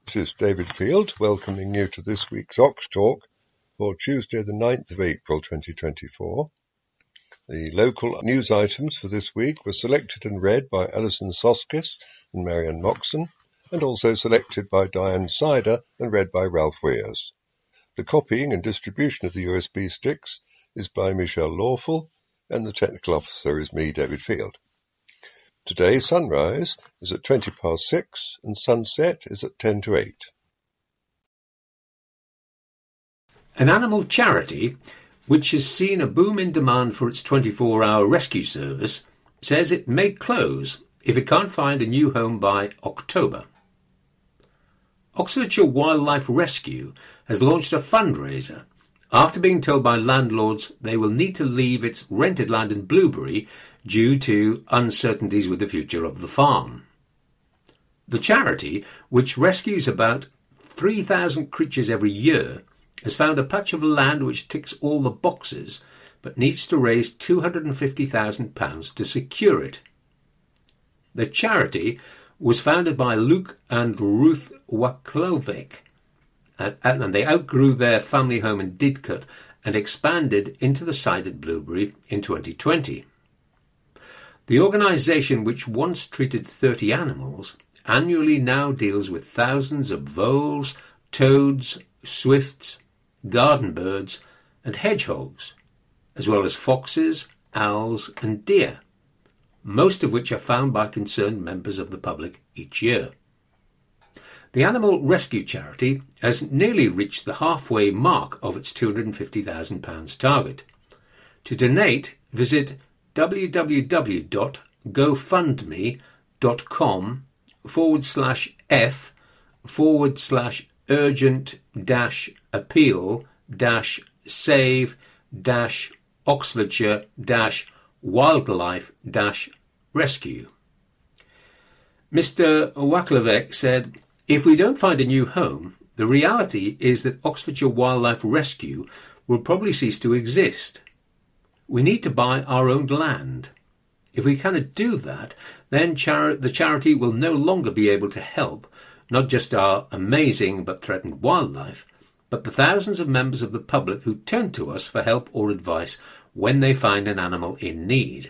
This is David Field welcoming you to this week's Ox Talk for Tuesday the 9th of April 2024. The local news items for this week were selected and read by Alison Soskis and Marianne Moxon, and also selected by Diane Sider and read by Ralph Weirs. The copying and distribution of the USB sticks is by Michelle Lawful, and the technical officer is me, David Field. Today, sunrise is at 6:20 and sunset is at 7:50. An animal charity, which has seen a boom in demand for its 24-hour rescue service, says it may close if it can't find a new home by October. Oxfordshire Wildlife Rescue has launched a fundraiser after being told by landlords they will need to leave its rented land in Blueberry due to uncertainties with the future of the farm. The charity, which rescues about 3,000 creatures every year, has found a patch of land which ticks all the boxes, but needs to raise £250,000 to secure it. The charity was founded by Luke and Ruth Waklovec, and they outgrew their family home in Didcot and expanded into the site at Blueberry in 2020. The organisation, which once treated 30 animals, annually now deals with thousands of voles, toads, swifts, garden birds and hedgehogs, as well as foxes, owls and deer, most of which are found by concerned members of the public each year. The animal rescue charity has nearly reached the halfway mark of its £250,000 target. To donate, visit www.gofundme.com/F//urgent-appeal-save-wildlife-rescue. Mr. Waklovec said, "If we don't find a new home, the reality is that Oxfordshire Wildlife Rescue will probably cease to exist. We need to buy our own land. If we cannot do that, then the charity will no longer be able to help not just our amazing but threatened wildlife, but the thousands of members of the public who turn to us for help or advice when they find an animal in need.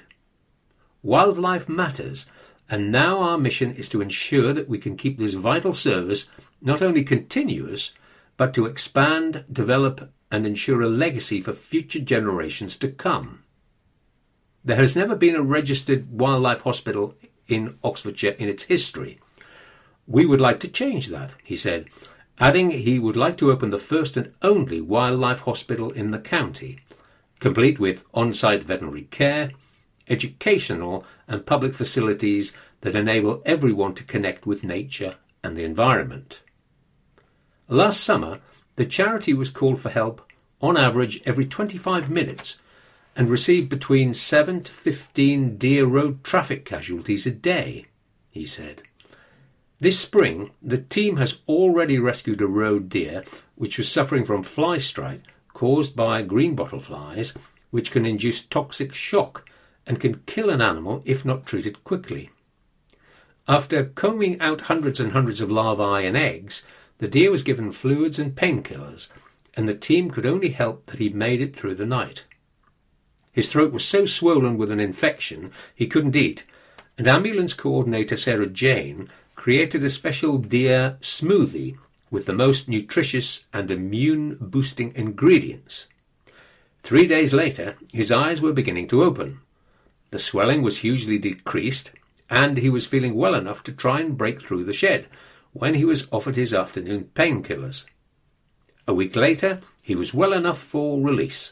Wildlife matters, and now our mission is to ensure that we can keep this vital service not only continuous, but to expand, develop, and ensure a legacy for future generations to come. There has never been a registered wildlife hospital in Oxfordshire in its history. We would like to change that," he said, adding he would like to open the first and only wildlife hospital in the county, complete with on-site veterinary care, educational and public facilities that enable everyone to connect with nature and the environment. Last summer, the charity was called for help on average every 25 minutes and received between 7 to 15 deer road traffic casualties a day, he said. This spring, the team has already rescued a roe deer which was suffering from fly strike caused by greenbottle flies, which can induce toxic shock and can kill an animal if not treated quickly. After combing out hundreds and hundreds of larvae and eggs, the deer was given fluids and painkillers, and the team could only hope that he made it through the night. His throat was so swollen with an infection he couldn't eat, and ambulance coordinator Sarah Jane created a special deer smoothie with the most nutritious and immune-boosting ingredients. 3 days later, his eyes were beginning to open. The swelling was hugely decreased, and he was feeling well enough to try and break through the shed when he was offered his afternoon painkillers. A week later, he was well enough for release.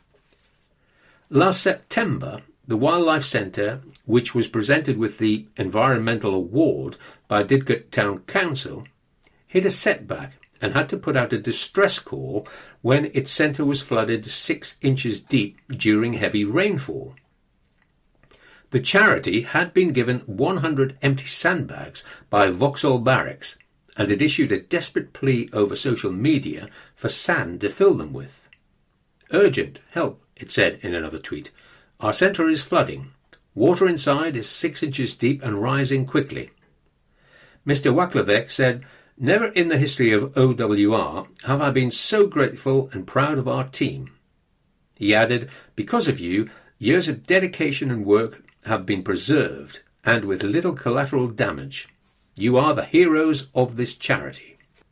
Last September, the Wildlife Centre, which was presented with the Environmental Award by Didcot Town Council, hit a setback and had to put out a distress call when its centre was flooded 6 inches deep during heavy rainfall. The charity had been given 100 empty sandbags by Vauxhall Barracks and had issued a desperate plea over social media for sand to fill them with. "Urgent help," it said in another tweet. "Our centre is flooding. Water inside is 6 inches deep and rising quickly." Mr. Waklovec said, Never in the history of OWR have I been so grateful and proud of our team. He added, because of you, years of dedication and work have been preserved, and with little collateral damage. You are the heroes of this charity.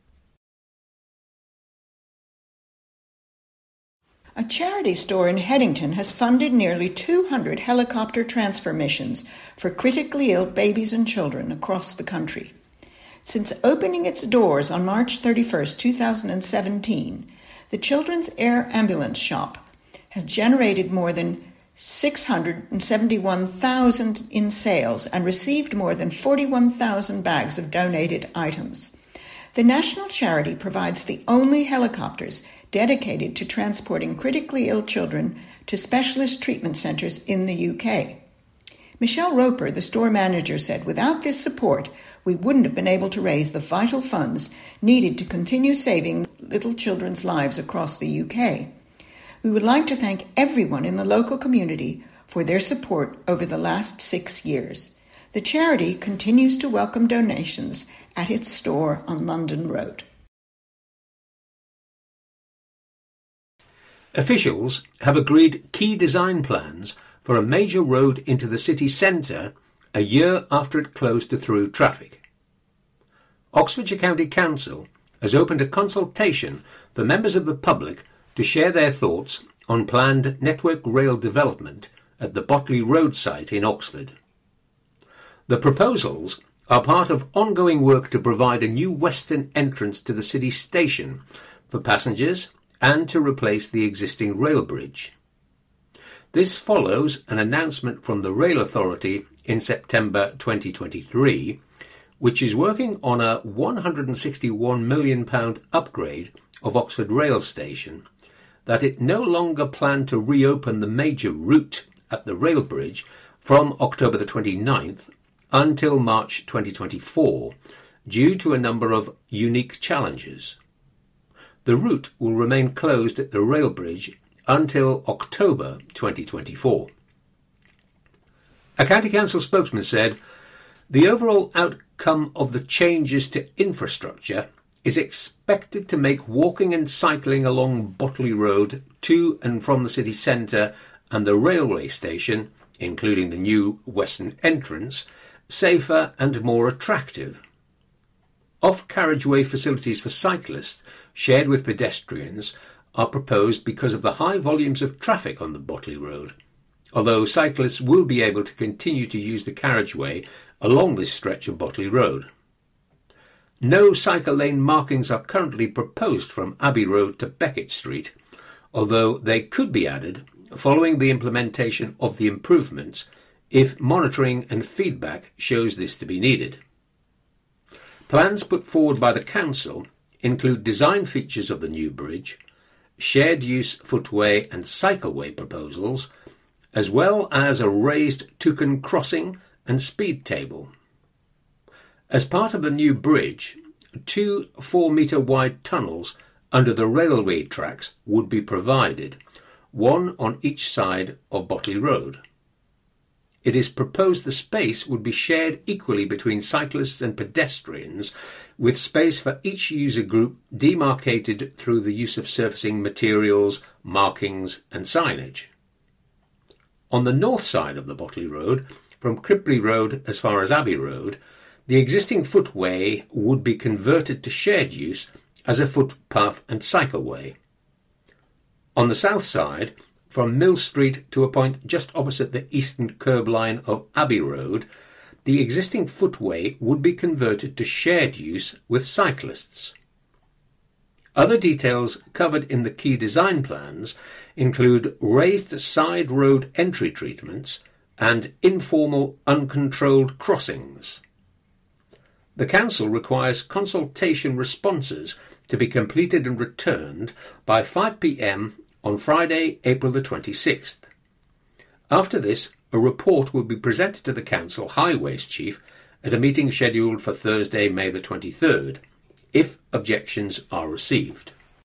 A charity store in Headington has funded nearly 200 helicopter transfer missions for critically ill babies and children across the country. Since opening its doors on March 31, 2017, the Children's Air Ambulance Shop has generated more than $671,000 in sales and received more than 41,000 bags of donated items. The national charity provides the only helicopters dedicated to transporting critically ill children to specialist treatment centres in the UK. Michelle Roper, the store manager, said, without this support, we wouldn't have been able to raise the vital funds needed to continue saving little children's lives across the UK. We would like to thank everyone in the local community for their support over the last 6 years. The charity continues to welcome donations at its store on London Road. Officials have agreed key design plans for a major road into the city centre a year after it closed to through traffic. Oxfordshire County Council has opened a consultation for members of the public to share their thoughts on planned Network Rail development at the Botley Road site in Oxford. The proposals are part of ongoing work to provide a new western entrance to the city station for passengers and to replace the existing rail bridge. This follows an announcement from the Rail Authority in September 2023, which is working on a £161 million upgrade of Oxford Rail Station, that it no longer planned to reopen the major route at the rail bridge from October the 29th until March 2024, due to a number of unique challenges. The route will remain closed at the rail bridge until October 2024. A County Council spokesman said, the overall outcome of the changes to infrastructure is expected to make walking and cycling along Botley Road to and from the city centre and the railway station, including the new western entrance, safer and more attractive. Off-carriageway facilities for cyclists shared with pedestrians are proposed because of the high volumes of traffic on the Botley Road, although cyclists will be able to continue to use the carriageway along this stretch of Botley Road. No cycle lane markings are currently proposed from Abbey Road to Beckett Street, although they could be added following the implementation of the improvements if monitoring and feedback shows this to be needed. Plans put forward by the Council include design features of the new bridge, shared use footway and cycleway proposals, as well as a raised toucan crossing and speed table. As part of the new bridge, 2 4-metre wide tunnels under the railway tracks would be provided, one on each side of Botley Road. It is proposed the space would be shared equally between cyclists and pedestrians, with space for each user group demarcated through the use of surfacing materials, markings and signage. On the north side of the Botley Road, from Cripley Road as far as Abbey Road, the existing footway would be converted to shared use as a footpath and cycleway. On the south side, from Mill Street to a point just opposite the eastern curb line of Abbey Road, the existing footway would be converted to shared use with cyclists. Other details covered in the key design plans include raised side road entry treatments and informal uncontrolled crossings. The Council requires consultation responses to be completed and returned by 5 p.m. on Friday, April the 26th. After this, a report will be presented to the Council Highways Chief at a meeting scheduled for Thursday, May the 23rd, if objections are received.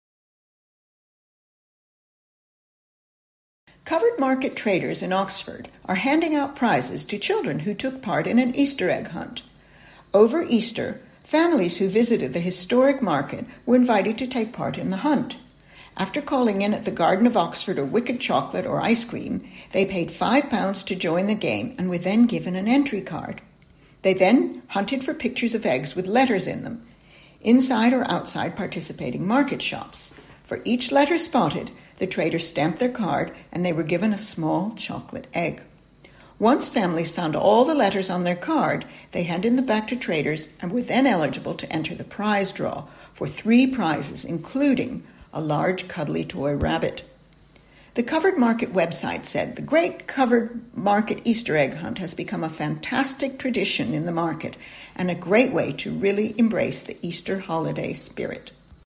Covered market traders in Oxford are handing out prizes to children who took part in an Easter egg hunt. Over Easter, Families who visited the historic market were invited to take part in the hunt. After calling in at the Garden of Oxford or Wicked Chocolate or ice cream, they paid £5 to join the game and were then given an entry card. They then hunted for pictures of eggs with letters in them, inside or outside participating market shops. For each letter spotted, the trader stamped their card and they were given a small chocolate egg. Once families found all the letters on their card, they handed them back to traders and were then eligible to enter the prize draw for 3 prizes, including a large cuddly toy rabbit. The Covered Market website said, "The Great Covered Market Easter Egg Hunt has become a fantastic tradition in the market and a great way to really embrace the Easter holiday spirit."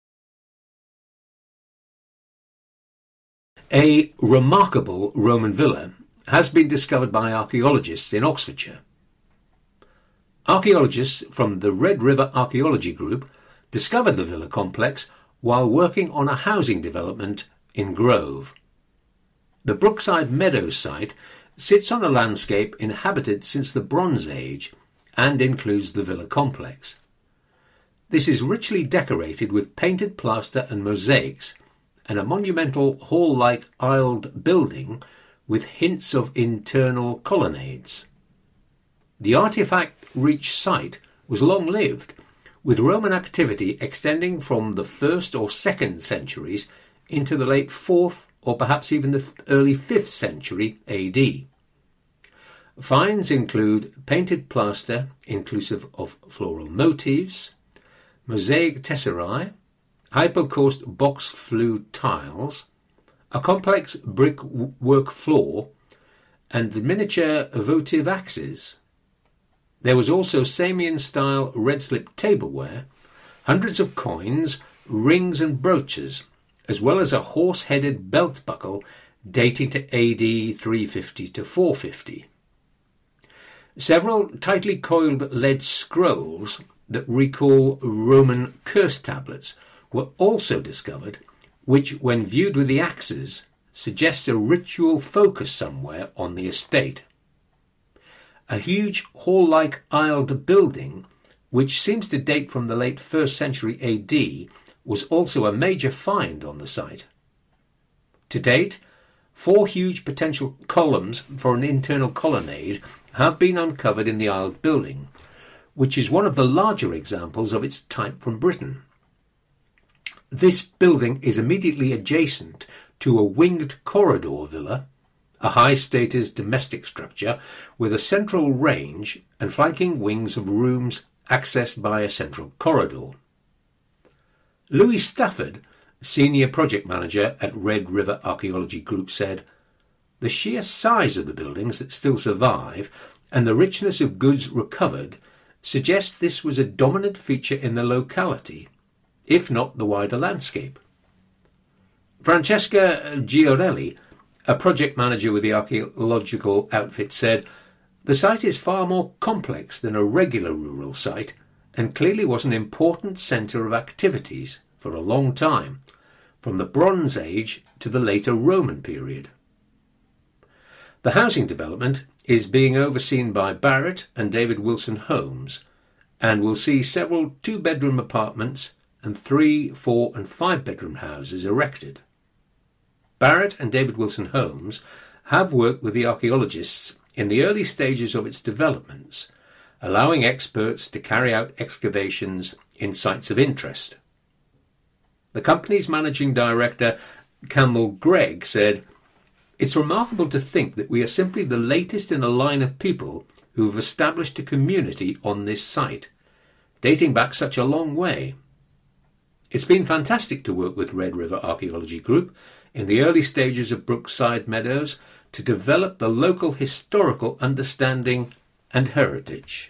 A remarkable Roman villa has been discovered by archaeologists in Oxfordshire. Archaeologists from the Red River Archaeology Group discovered the villa complex while working on a housing development in Grove. The Brookside Meadows site sits on a landscape inhabited since the Bronze Age and includes the villa complex. This is richly decorated with painted plaster and mosaics and a monumental hall-like aisled building with hints of internal colonnades. The artifact-rich site was long-lived, with Roman activity extending from the 1st or 2nd centuries into the late 4th or perhaps even the early 5th century AD. Finds include painted plaster inclusive of floral motifs, mosaic tesserae, hypocaust box flue tiles, a complex brickwork floor, and miniature votive axes. There was also Samian-style red-slip tableware, hundreds of coins, rings and brooches, as well as a horse-headed belt buckle dating to AD 350 to 450. Several tightly coiled lead scrolls that recall Roman curse tablets were also discovered, which, when viewed with the axes, suggests a ritual focus somewhere on the estate. A huge hall-like aisled building, which seems to date from the late 1st century AD, was also a major find on the site. To date, 4 huge potential columns for an internal colonnade have been uncovered in the aisled building, which is one of the larger examples of its type from Britain. This building is immediately adjacent to a winged corridor villa, a high-status domestic structure with a central range and flanking wings of rooms accessed by a central corridor. Louis Stafford, Senior Project Manager at Red River Archaeology Group, said, "The sheer size of the buildings that still survive and the richness of goods recovered suggest this was a dominant feature in the locality, if not the wider landscape." Francesca Giorelli, a project manager with the archaeological outfit, said, "The site is far more complex than a regular rural site and clearly was an important centre of activities for a long time, from the Bronze Age to the later Roman period." The housing development is being overseen by Barrett and David Wilson Homes and will see several 2-bedroom apartments and 3, 4 and 5-bedroom houses erected. Barrett and David Wilson Homes have worked with the archaeologists in the early stages of its developments, allowing experts to carry out excavations in sites of interest. The company's managing director, Campbell Gregg, said, "It's remarkable to think that we are simply the latest in a line of people who have established a community on this site, dating back such a long way. It's been fantastic to work with Red River Archaeology Group in the early stages of Brookside Meadows to develop the local historical understanding and heritage."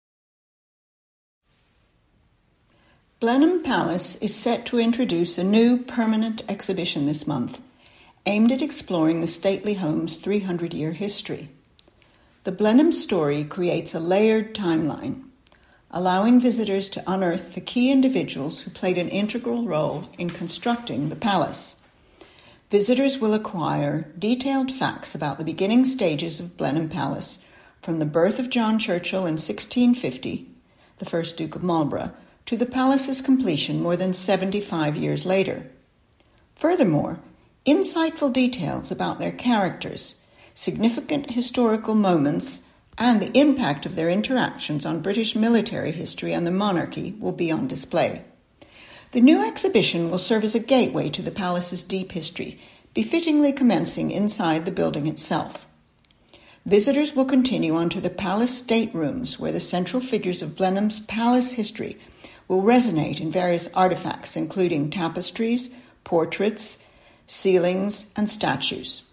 Blenheim Palace is set to introduce a new permanent exhibition this month, aimed at exploring the stately home's 300-year history. The Blenheim story creates a layered timeline, allowing visitors to unearth the key individuals who played an integral role in constructing the palace. Visitors will acquire detailed facts about the beginning stages of Blenheim Palace, from the birth of John Churchill in 1650, the first Duke of Marlborough, to the palace's completion more than 75 years later. Furthermore, insightful details about their characters, significant historical moments, and the impact of their interactions on British military history and the monarchy will be on display. The new exhibition will serve as a gateway to the palace's deep history, befittingly commencing inside the building itself. Visitors will continue on to the palace staterooms, where the central figures of Blenheim's palace history will resonate in various artifacts, including tapestries, portraits, ceilings, and statues.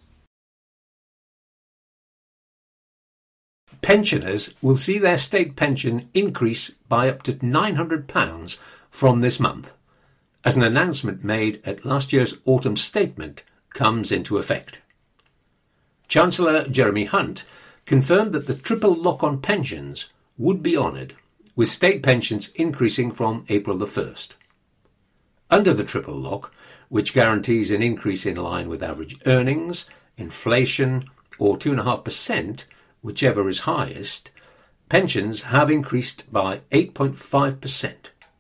Pensioners will see their state pension increase by up to £900 from this month, as an announcement made at last year's autumn statement comes into effect. Chancellor Jeremy Hunt confirmed that the triple lock on pensions would be honoured, with state pensions increasing from April the 1st. Under the triple lock, which guarantees an increase in line with average earnings, inflation, or 2.5%, whichever is highest, pensions have increased by 8.5%.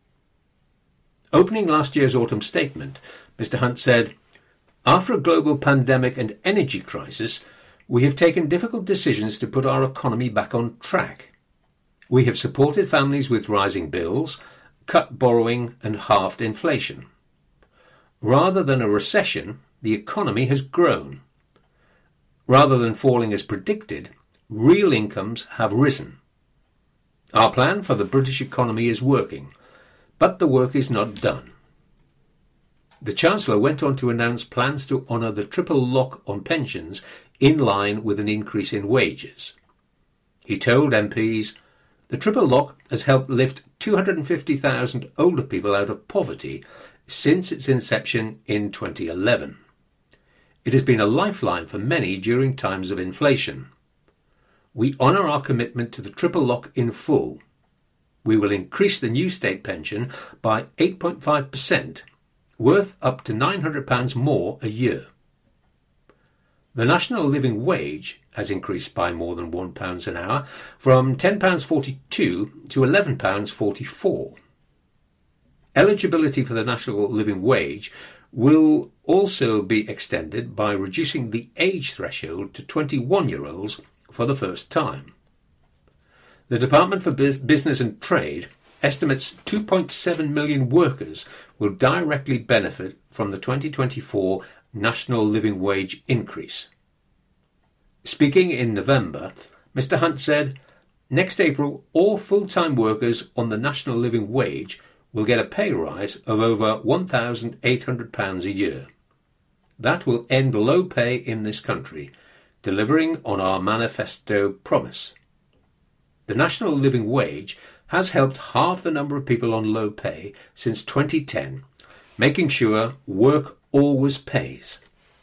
Opening last year's autumn statement, Mr Hunt said, "After a global pandemic and energy crisis, we have taken difficult decisions to put our economy back on track. We have supported families with rising bills, cut borrowing and halved inflation. Rather than a recession, the economy has grown. Rather than falling as predicted, real incomes have risen. Our plan for the British economy is working, but the work is not done." The Chancellor went on to announce plans to honour the triple lock on pensions in line with an increase in wages. He told MPs, "The triple lock has helped lift 250,000 older people out of poverty since its inception in 2011. It has been a lifeline for many during times of inflation. We honour our commitment to the triple lock in full. We will increase the new state pension by 8.5%, worth up to £900 more a year. The national living wage has increased by more than £1 an hour, from £10.42 to £11.44. Eligibility for the national living wage will also be extended by reducing the age threshold to 21-year-olds for the first time. The Department for Business and Trade estimates 2.7 million workers will directly benefit from the 2024 national living wage increase. Speaking in November, Mr Hunt said, "Next April, all full-time workers on the national living wage will get a pay rise of over £1,800 a year. That will end low pay in this country, delivering on our manifesto promise. The national living wage has helped halve the number of people on low pay since 2010, making sure work always pays."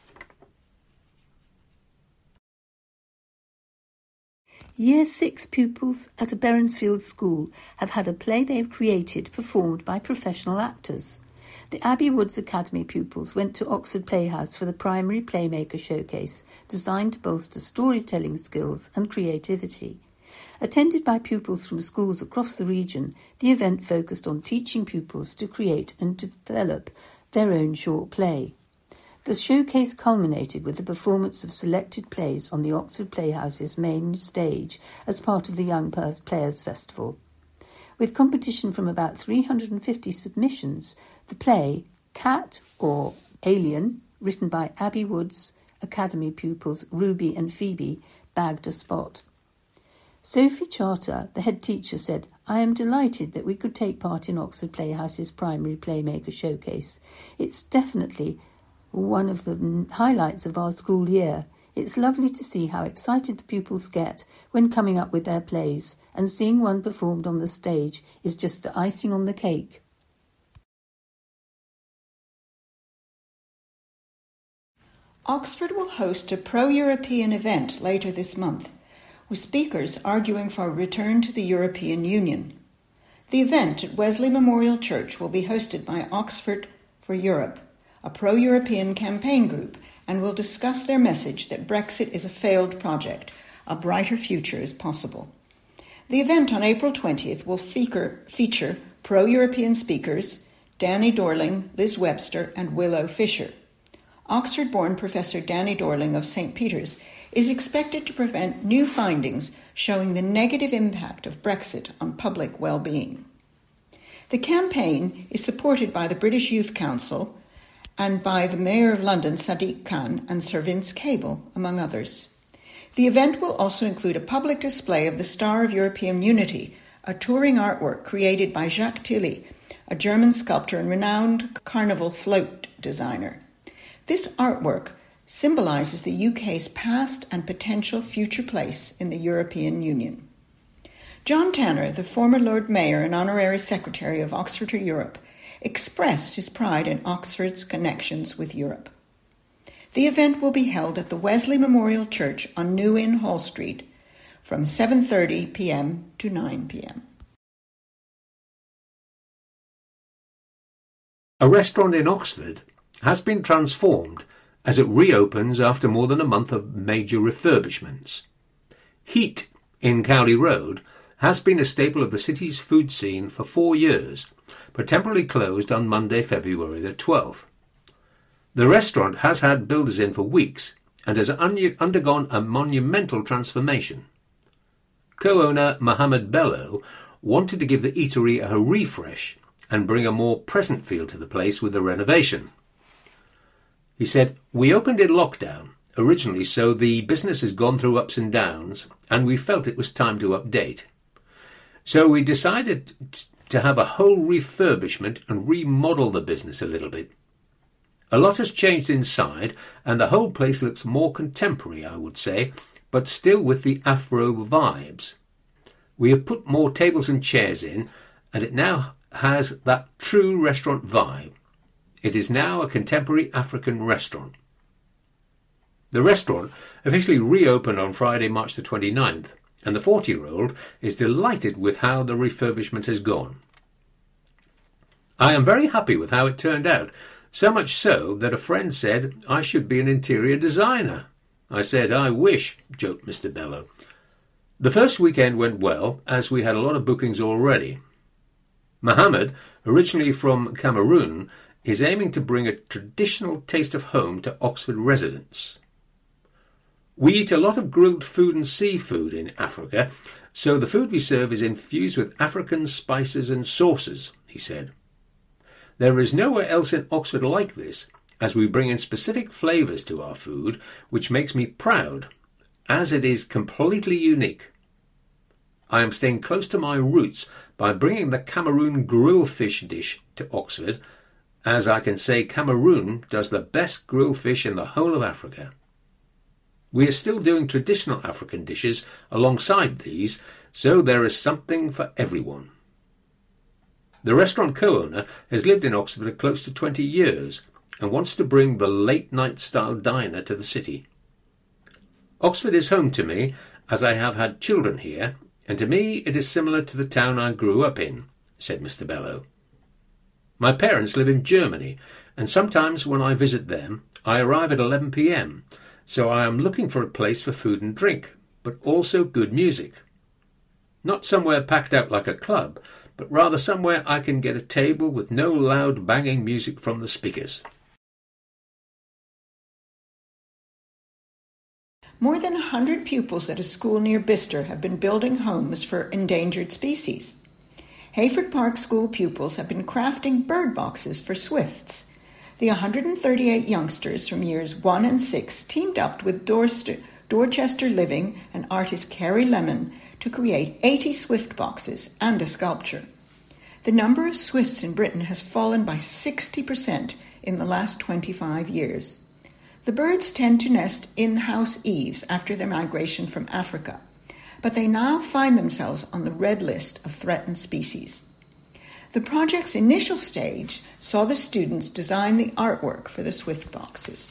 Year 6 pupils at a Berensfield school have had a play they've created performed by professional actors. The Abbey Woods Academy pupils went to Oxford Playhouse for the primary Playmaker Showcase, designed to bolster storytelling skills and creativity. Attended by pupils from schools across the region, the event focused on teaching pupils to create and develop their own short play. The showcase culminated with the performance of selected plays on the Oxford Playhouse's main stage as part of the Young Players Festival. With competition from about 350 submissions, the play Cat or Alien, written by Abbey Woods Academy pupils Ruby and Phoebe, bagged a spot. Sophie Charter, the head teacher, said, "I am delighted that we could take part in Oxford Playhouse's primary Playmaker Showcase. It's definitely one of the highlights of our school year. It's lovely to see how excited the pupils get when coming up with their plays, and seeing one performed on the stage is just the icing on the cake." Oxford will host a pro-European event later this month, with speakers arguing for a return to the European Union. The event at Wesley Memorial Church will be hosted by Oxford for Europe, a pro-European campaign group, and will discuss their message that Brexit is a failed project. A brighter future is possible. The event on April 20th will feature pro-European speakers Danny Dorling, Liz Webster, and Willow Fisher. Oxford-born Professor Danny Dorling of St. Peter's is expected to present new findings showing the negative impact of Brexit on public well-being. The campaign is supported by the British Youth Council and by the Mayor of London, Sadiq Khan, and Sir Vince Cable, among others. The event will also include a public display of the Star of European Unity, a touring artwork created by Jacques Tilly, a German sculptor and renowned carnival float designer. This artwork symbolises the UK's past and potential future place in the European Union. John Tanner, the former Lord Mayor and Honorary Secretary of Oxford for Europe, expressed his pride in Oxford's connections with Europe. The event will be held at the Wesley Memorial Church on New Inn Hall Street from 7:30 p.m. to 9 p.m. A restaurant in Oxford has been transformed as it reopens after more than a month of major refurbishments. Heat in Cowley Road has been a staple of the city's food scene for 4 years, but temporarily closed on Monday, February the 12th. The restaurant has had builders in for weeks and has undergone a monumental transformation. Co-owner Mohammed Bello wanted to give the eatery a refresh and bring a more present feel to the place with the renovation. He said, "We opened in lockdown originally, so the business has gone through ups and downs, and we felt it was time to update. So we decided to have a whole refurbishment and remodel the business a little bit. A lot has changed inside, and the whole place looks more contemporary, I would say, but still with the Afro vibes. We have put more tables and chairs in, and it now has that true restaurant vibe. It is now a contemporary African restaurant." The restaurant officially reopened on Friday, March the 29th, and the 40-year-old is delighted with how the refurbishment has gone. "I am very happy with how it turned out, so much so that a friend said I should be an interior designer. I said, I wish," joked Mr. Bello. "The first weekend went well, as we had a lot of bookings already. Mohammed, originally from Cameroon, is aiming to bring a traditional taste of home to Oxford residents. We eat a lot of grilled food and seafood in Africa, so the food we serve is infused with African spices and sauces," he said. "There is nowhere else in Oxford like this, as we bring in specific flavours to our food, which makes me proud, as it is completely unique. I am staying close to my roots by bringing the Cameroon grill fish dish to Oxford, as I can say Cameroon does the best grill fish in the whole of Africa. We are still doing traditional African dishes alongside these, so there is something for everyone." The restaurant co-owner has lived in Oxford close to 20 years and wants to bring the late-night style diner to the city. "Oxford is home to me, as I have had children here, and to me it is similar to the town I grew up in," said Mr. Bello. "My parents live in Germany, and sometimes when I visit them, I arrive at 11 p.m, so I am looking for a place for food and drink, but also good music. Not somewhere packed out like a club, but rather somewhere I can get a table with no loud banging music from the speakers." More than 100 pupils at a school near Bicester have been building homes for endangered species. Hayford Park School pupils have been crafting bird boxes for swifts. The 138 youngsters from years 1 and 6 teamed up with Dorchester Living and artist Kerry Lemon to create 80 swift boxes and a sculpture. The number of swifts in Britain has fallen by 60% in the last 25 years. The birds tend to nest in house eaves after their migration from Africa, but they now find themselves on the red list of threatened species. The project's initial stage saw the students design the artwork for the swift boxes.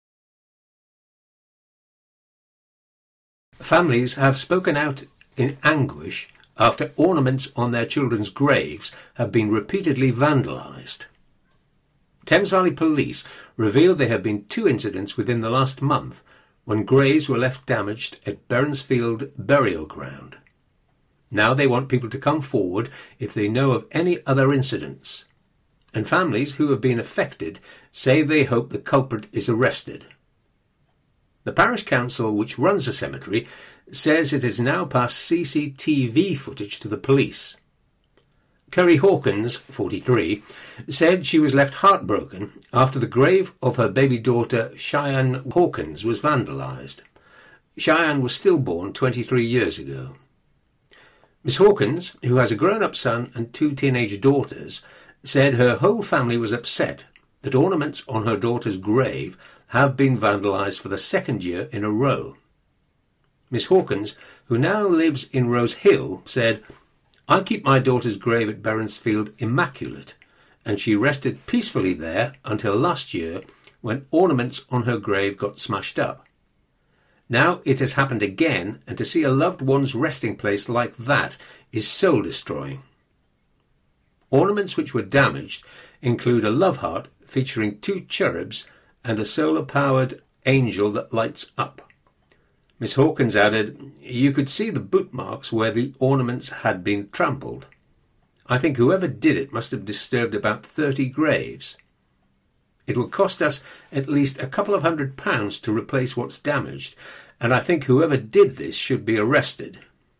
Families have spoken out in anguish after ornaments on their children's graves have been repeatedly vandalised. Thames Valley Police revealed there have been 2 incidents within the last month when graves were left damaged at Berensfield Burial Ground. Now they want people to come forward if they know of any other incidents. And families who have been affected say they hope the culprit is arrested. The parish council, which runs the cemetery, says it has now passed CCTV footage to the police. Kerry Hawkins, 43, said she was left heartbroken after the grave of her baby daughter Cheyenne Hawkins was vandalised. Cheyenne was stillborn 23 years ago. Miss Hawkins, who has a grown-up son and 2 teenage daughters, said her whole family was upset that ornaments on her daughter's grave have been vandalised for the 2nd year in a row. Miss Hawkins, who now lives in Rose Hill, said, "I keep my daughter's grave at Berensfield immaculate, and she rested peacefully there until last year when ornaments on her grave got smashed up. Now it has happened again, and to see a loved one's resting place like that is soul-destroying." Ornaments which were damaged include a love heart featuring 2 cherubs and a solar-powered angel that lights up. Miss Hawkins added, "You could see the boot marks where the ornaments had been trampled. I think whoever did it must have disturbed about 30 graves. It will cost us at least a couple of £100 to replace what's damaged, and I think whoever did this should be arrested."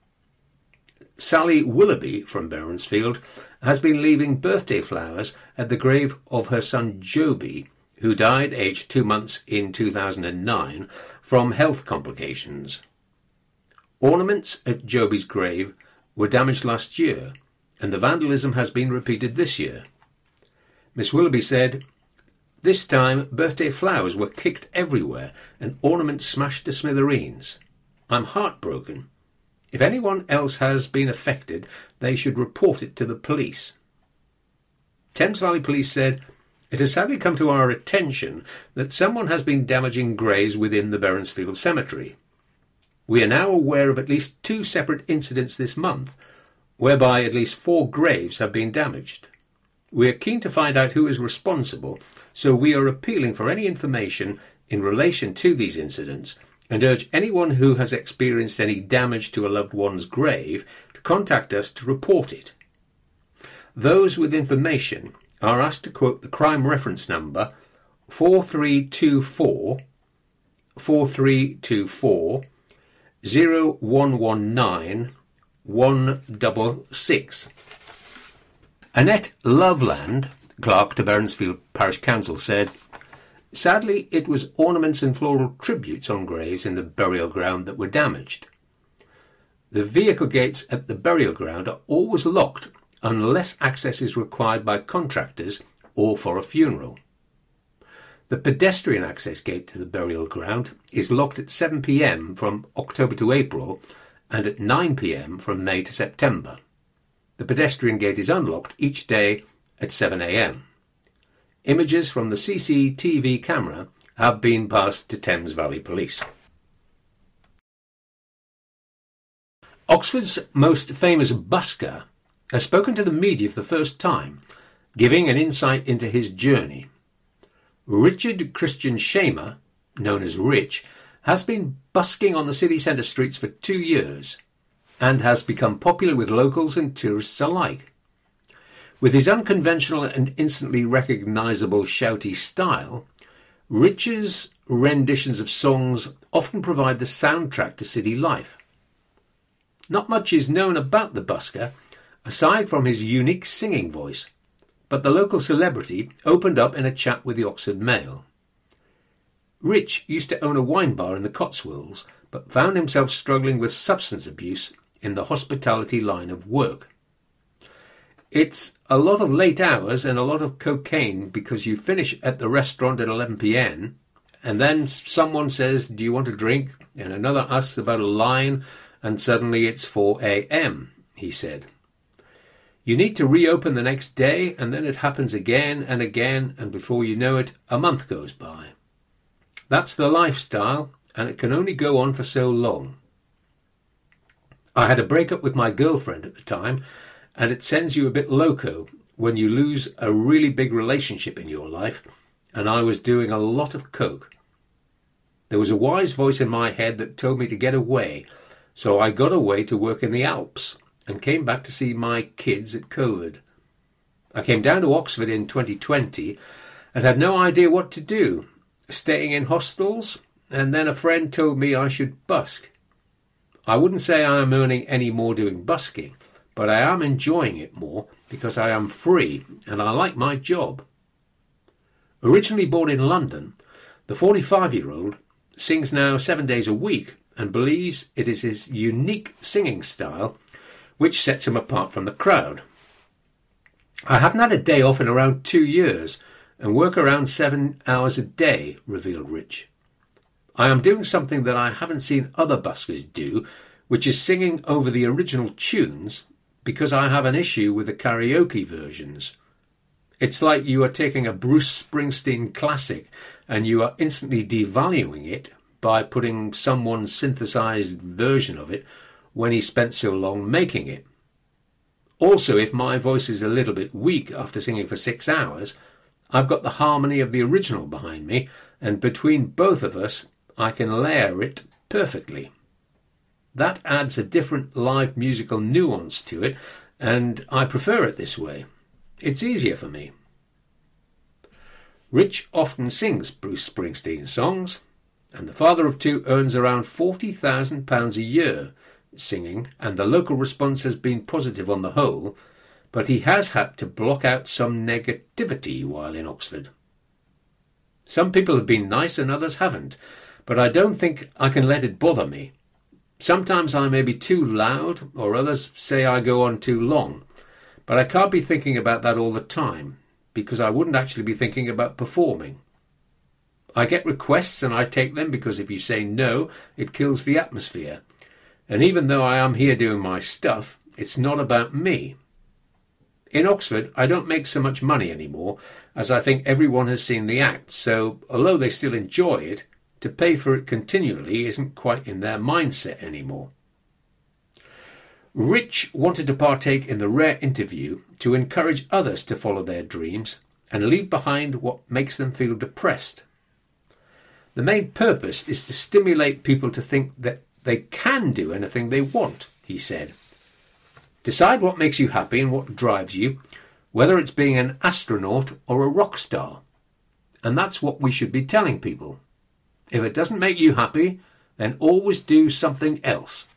Sally Willoughby from Berensfield has been leaving birthday flowers at the grave of her son Joby, who died aged 2 months in 2009 from health complications. Ornaments at Joby's grave were damaged last year, and the vandalism has been repeated this year. Miss Willoughby said, "This time birthday flowers were kicked everywhere and ornaments smashed to smithereens. I'm heartbroken. If anyone else has been affected, they should report it to the police." Thames Valley Police said, "It has sadly come to our attention that someone has been damaging graves within the Berensfield Cemetery. We are now aware of at least 2 separate incidents this month, whereby at least 4 graves have been damaged. We are keen to find out who is responsible, so we are appealing for any information in relation to these incidents and urge anyone who has experienced any damage to a loved one's grave to contact us to report it. Those with information are asked to quote the crime reference number 4324 4324 0119 166. Annette Loveland, clerk to Berensfield Parish Council, said, "Sadly, it was ornaments and floral tributes on graves in the burial ground that were damaged. The vehicle gates at the burial ground are always locked unless access is required by contractors or for a funeral. The pedestrian access gate to the burial ground is locked at 7 p.m. from October to April and at 9 p.m. from May to September. The pedestrian gate is unlocked each day at 7 a.m. Images from the CCTV camera have been passed to Thames Valley Police." Oxford's most famous busker has spoken to the media for the first time, giving an insight into his journey. Richard Christian Shamer, known as Rich, has been busking on the city centre streets for 2 years and has become popular with locals and tourists alike. With his unconventional and instantly recognisable shouty style, Rich's renditions of songs often provide the soundtrack to city life. Not much is known about the busker, aside from his unique singing voice, but the local celebrity opened up in a chat with the Oxford Mail. Rich used to own a wine bar in the Cotswolds, but found himself struggling with substance abuse in the hospitality line of work. It's a lot of late hours and a lot of cocaine because you finish at the restaurant at 11 p.m. and then someone says, "Do you want a drink?" and another asks about a line and suddenly it's 4 a.m., he said. You need to reopen the next day and then it happens again and again, and before you know it, a month goes by. That's the lifestyle, and it can only go on for so long. I had a breakup with my girlfriend at the time, and it sends you a bit loco when you lose a really big relationship in your life, and I was doing a lot of coke. There was a wise voice in my head that told me to get away, so I got away to work in the Alps, and came back to see my kids at COVID. I came down to Oxford in 2020 and had no idea what to do, staying in hostels, and then a friend told me I should busk. I wouldn't say I am earning any more doing busking, but I am enjoying it more because I am free and I like my job. Originally born in London, the 45-year-old sings now 7 days a week and believes it is his unique singing style which sets him apart from the crowd. I haven't had a day off in around 2 years and work around 7 hours a day, revealed Rich. I am doing something that I haven't seen other buskers do, which is singing over the original tunes because I have an issue with the karaoke versions. It's like you are taking a Bruce Springsteen classic and you are instantly devaluing it by putting someone's synthesized version of it when he spent so long making it. Also, if my voice is a little bit weak after singing for 6 hours, I've got the harmony of the original behind me, and between both of us, I can layer it perfectly. That adds a different live musical nuance to it, and I prefer it this way. It's easier for me. Rich often sings Bruce Springsteen songs, and the father of 2 earns around £40,000 a year singing, and the local response has been positive on the whole, but he has had to block out some negativity while in Oxford. Some people have been nice and others haven't, but I don't think I can let it bother me. Sometimes I may be too loud, or others say I go on too long, but I can't be thinking about that all the time, because I wouldn't actually be thinking about performing. I get requests and I take them because if you say no, it kills the atmosphere. And even though I am here doing my stuff, it's not about me. In Oxford, I don't make so much money anymore, as I think everyone has seen the act, so although they still enjoy it, to pay for it continually isn't quite in their mindset anymore. Rich wanted to partake in the rare interview to encourage others to follow their dreams and leave behind what makes them feel depressed. The main purpose is to stimulate people to think that they can do anything they want, he said. Decide what makes you happy and what drives you, whether it's being an astronaut or a rock star. And that's what we should be telling people. If it doesn't make you happy, then always do something else.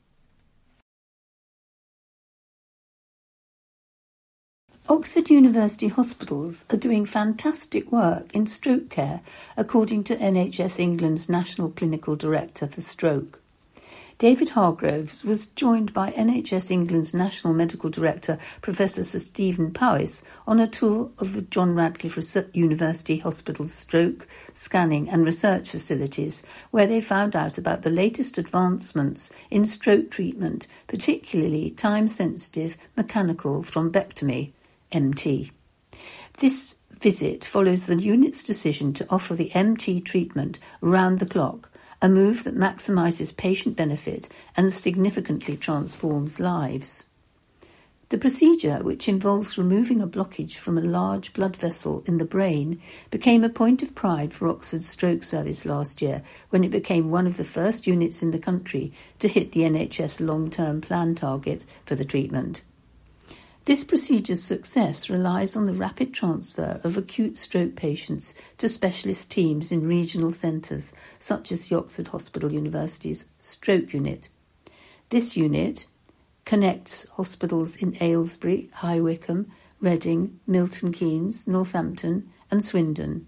Oxford University hospitals are doing fantastic work in stroke care, according to NHS England's National Clinical Director for Stroke. David Hargroves was joined by NHS England's National Medical Director, Professor Sir Stephen Powis, on a tour of the John Radcliffe University Hospital's stroke, scanning and research facilities, where they found out about the latest advancements in stroke treatment, particularly time-sensitive mechanical thrombectomy, MT. This visit follows the unit's decision to offer the MT treatment round the clock, a move that maximises patient benefit and significantly transforms lives. The procedure, which involves removing a blockage from a large blood vessel in the brain, became a point of pride for Oxford's stroke service last year when it became one of the first units in the country to hit the NHS long-term plan target for the treatment. This procedure's success relies on the rapid transfer of acute stroke patients to specialist teams in regional centres, such as the Oxford Hospital University's Stroke Unit. This unit connects hospitals in Aylesbury, High Wycombe, Reading, Milton Keynes, Northampton and Swindon.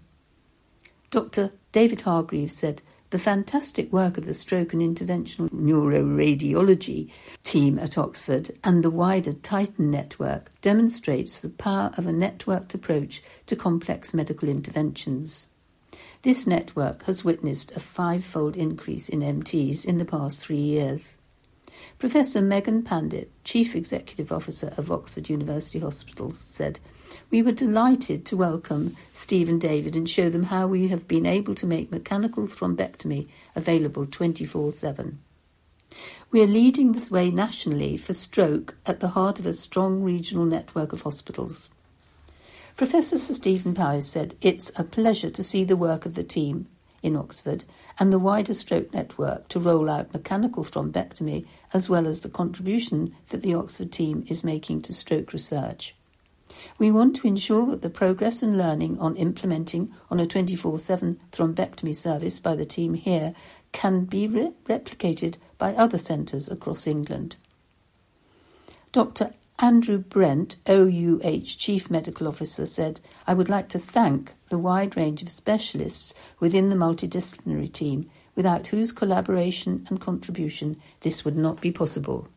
Dr. David Hargreaves said, "The fantastic work of the stroke and interventional neuroradiology team at Oxford and the wider Titan network demonstrates the power of a networked approach to complex medical interventions. This network has witnessed a 5-fold increase in MTs in the past 3 years." Professor Megan Pandit, Chief Executive Officer of Oxford University Hospitals, said, "We were delighted to welcome Steve and David and show them how we have been able to make mechanical thrombectomy available 24/7. We are leading this way nationally for stroke at the heart of a strong regional network of hospitals." Professor Sir Stephen Powis said, "It's a pleasure to see the work of the team. in Oxford and the wider stroke network to roll out mechanical thrombectomy, as well as the contribution that the Oxford team is making to stroke research. We want to ensure that the progress and learning on implementing on a 24/7 thrombectomy service by the team here can be replicated by other centres across England. Dr. Andrew Brent, OUH Chief Medical Officer, said, "I would like to thank the wide range of specialists within the multidisciplinary team, without whose collaboration and contribution this would not be possible."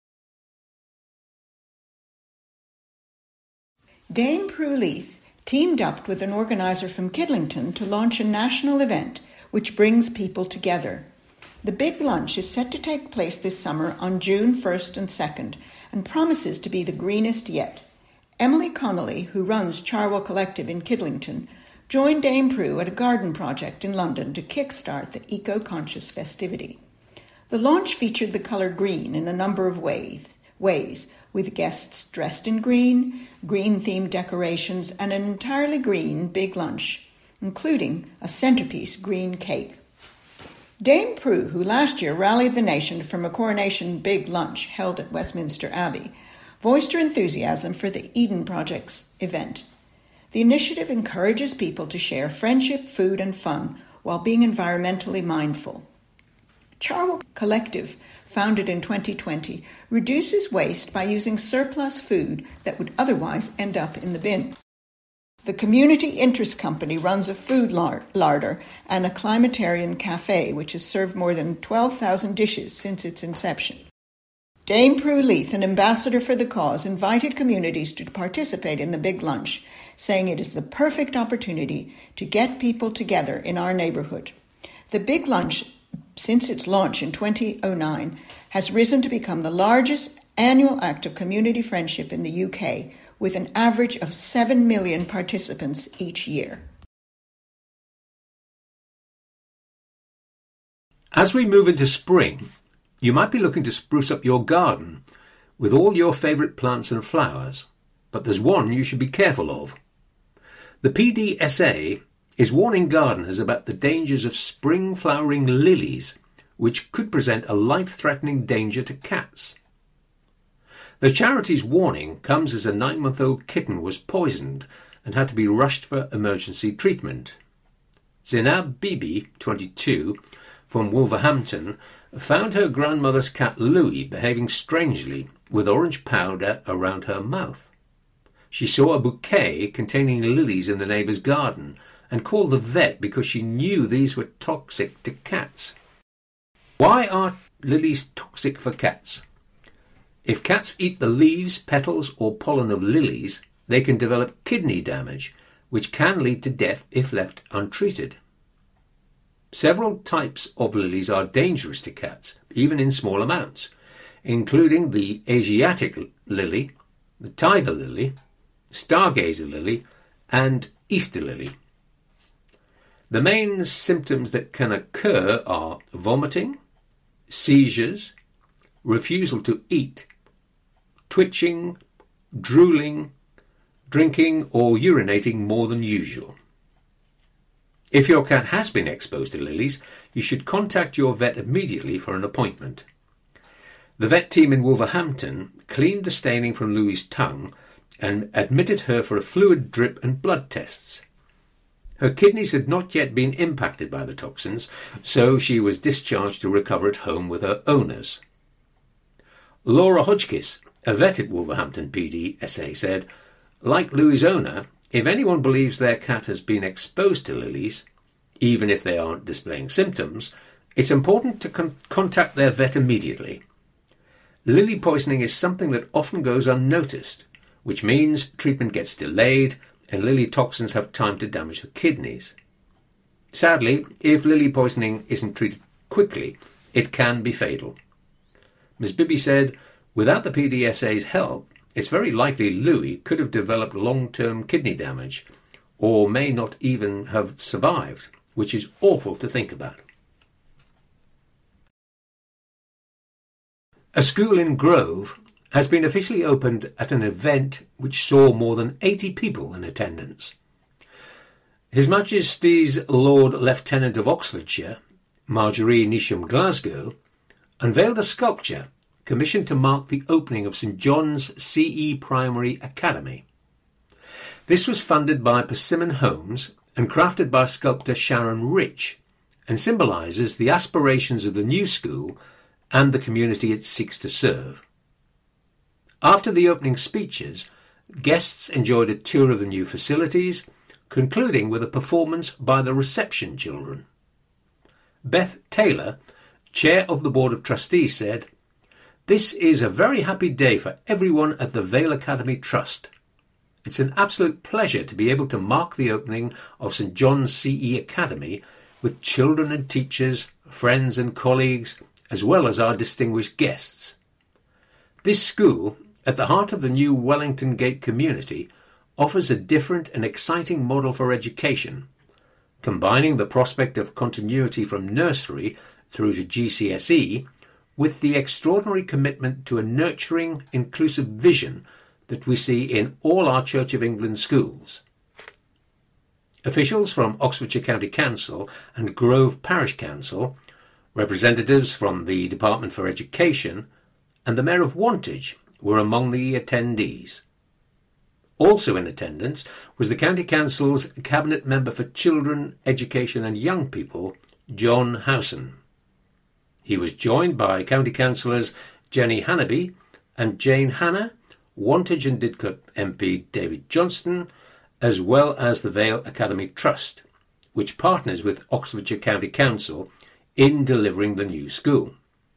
Dame Prue Leith teamed up with an organiser from Kidlington to launch a national event which brings people together. The Big Lunch is set to take place this summer on June 1st and 2nd and promises to be the greenest yet. Emily Connolly, who runs Charwell Collective in Kidlington, joined Dame Prue at a garden project in London to kickstart the eco-conscious festivity. The launch featured the colour green in a number of ways, with guests dressed in green, green-themed decorations, and an entirely green Big Lunch, including a centrepiece green cake. Dame Prue, who last year rallied the nation from a coronation Big Lunch held at Westminster Abbey, voiced her enthusiasm for the Eden Project's event. The initiative encourages people to share friendship, food, and fun while being environmentally mindful. Charwell Collective, founded in 2020, reduces waste by using surplus food that would otherwise end up in the bin. The Community Interest Company runs a food larder and a climatarian cafe, which has served more than 12,000 dishes since its inception. Dame Prue Leith, an ambassador for the cause, invited communities to participate in the Big Lunch, saying it is the perfect opportunity to get people together in our neighbourhood. The Big Lunch, since its launch in 2009, has risen to become the largest annual act of community friendship in the UK, with an average of 7 million participants each year. As we move into spring, you might be looking to spruce up your garden with all your favourite plants and flowers, but there's one you should be careful of. The PDSA is warning gardeners about the dangers of spring flowering lilies, which could present a life-threatening danger to cats. The charity's warning comes as a 9-month-old kitten was poisoned and had to be rushed for emergency treatment. Zainab Bibi, 22, from Wolverhampton, found her grandmother's cat Louie behaving strangely with orange powder around her mouth. She saw a bouquet containing lilies in the neighbour's garden and called the vet because she knew these were toxic to cats. Why are lilies toxic for cats? If cats eat the leaves, petals or pollen of lilies, they can develop kidney damage, which can lead to death if left untreated. Several types of lilies are dangerous to cats, even in small amounts, including the Asiatic lily, the tiger lily, stargazer lily, and Easter lily. The main symptoms that can occur are vomiting, seizures, refusal to eat, twitching, drooling, drinking or urinating more than usual. If your cat has been exposed to lilies, you should contact your vet immediately for an appointment. The vet team in Wolverhampton cleaned the staining from Louie's tongue and admitted her for a fluid drip and blood tests. Her kidneys had not yet been impacted by the toxins, so she was discharged to recover at home with her owners. Laura Hodgkiss, a vet at Wolverhampton PDSA, said, "Like Louie's owner, if anyone believes their cat has been exposed to lilies, even if they aren't displaying symptoms, it's important to contact their vet immediately. Lily poisoning is something that often goes unnoticed, which means treatment gets delayed and lily toxins have time to damage the kidneys. Sadly, if lily poisoning isn't treated quickly, it can be fatal." Ms. Bibby said, "Without the PDSA's help, it's very likely Louie could have developed long-term kidney damage, or may not even have survived, which is awful to think about." A school in Grove has been officially opened at an event which saw more than 80 people in attendance. His Majesty's Lord Lieutenant of Oxfordshire, Marjorie Neesham Glasgow, unveiled a sculpture commissioned to mark the opening of St John's CE Primary Academy. This was funded by Persimmon Homes and crafted by sculptor Sharon Rich, and symbolises the aspirations of the new school and the community it seeks to serve. After the opening speeches, guests enjoyed a tour of the new facilities, concluding with a performance by the reception children. Beth Taylor, Chair of the Board of Trustees, said, "This is a very happy day for everyone at the Vale Academy Trust. It's an absolute pleasure to be able to mark the opening of St John's CE Academy with children and teachers, friends and colleagues, as well as our distinguished guests. This school, at the heart of the new Wellington Gate community, offers a different and exciting model for education, combining the prospect of continuity from nursery through to GCSE with the extraordinary commitment to a nurturing, inclusive vision that we see in all our Church of England schools." Officials from Oxfordshire County Council and Grove Parish Council, representatives from the Department for Education, and the Mayor of Wantage were among the attendees. Also in attendance was the County Council's Cabinet Member for Children, Education and Young People, John Howson. He was joined by County Councillors Jenny Hannaby and Jane Hanna, Wantage and Didcot MP David Johnston, as well as the Vale Academy Trust, which partners with Oxfordshire County Council in delivering the new school.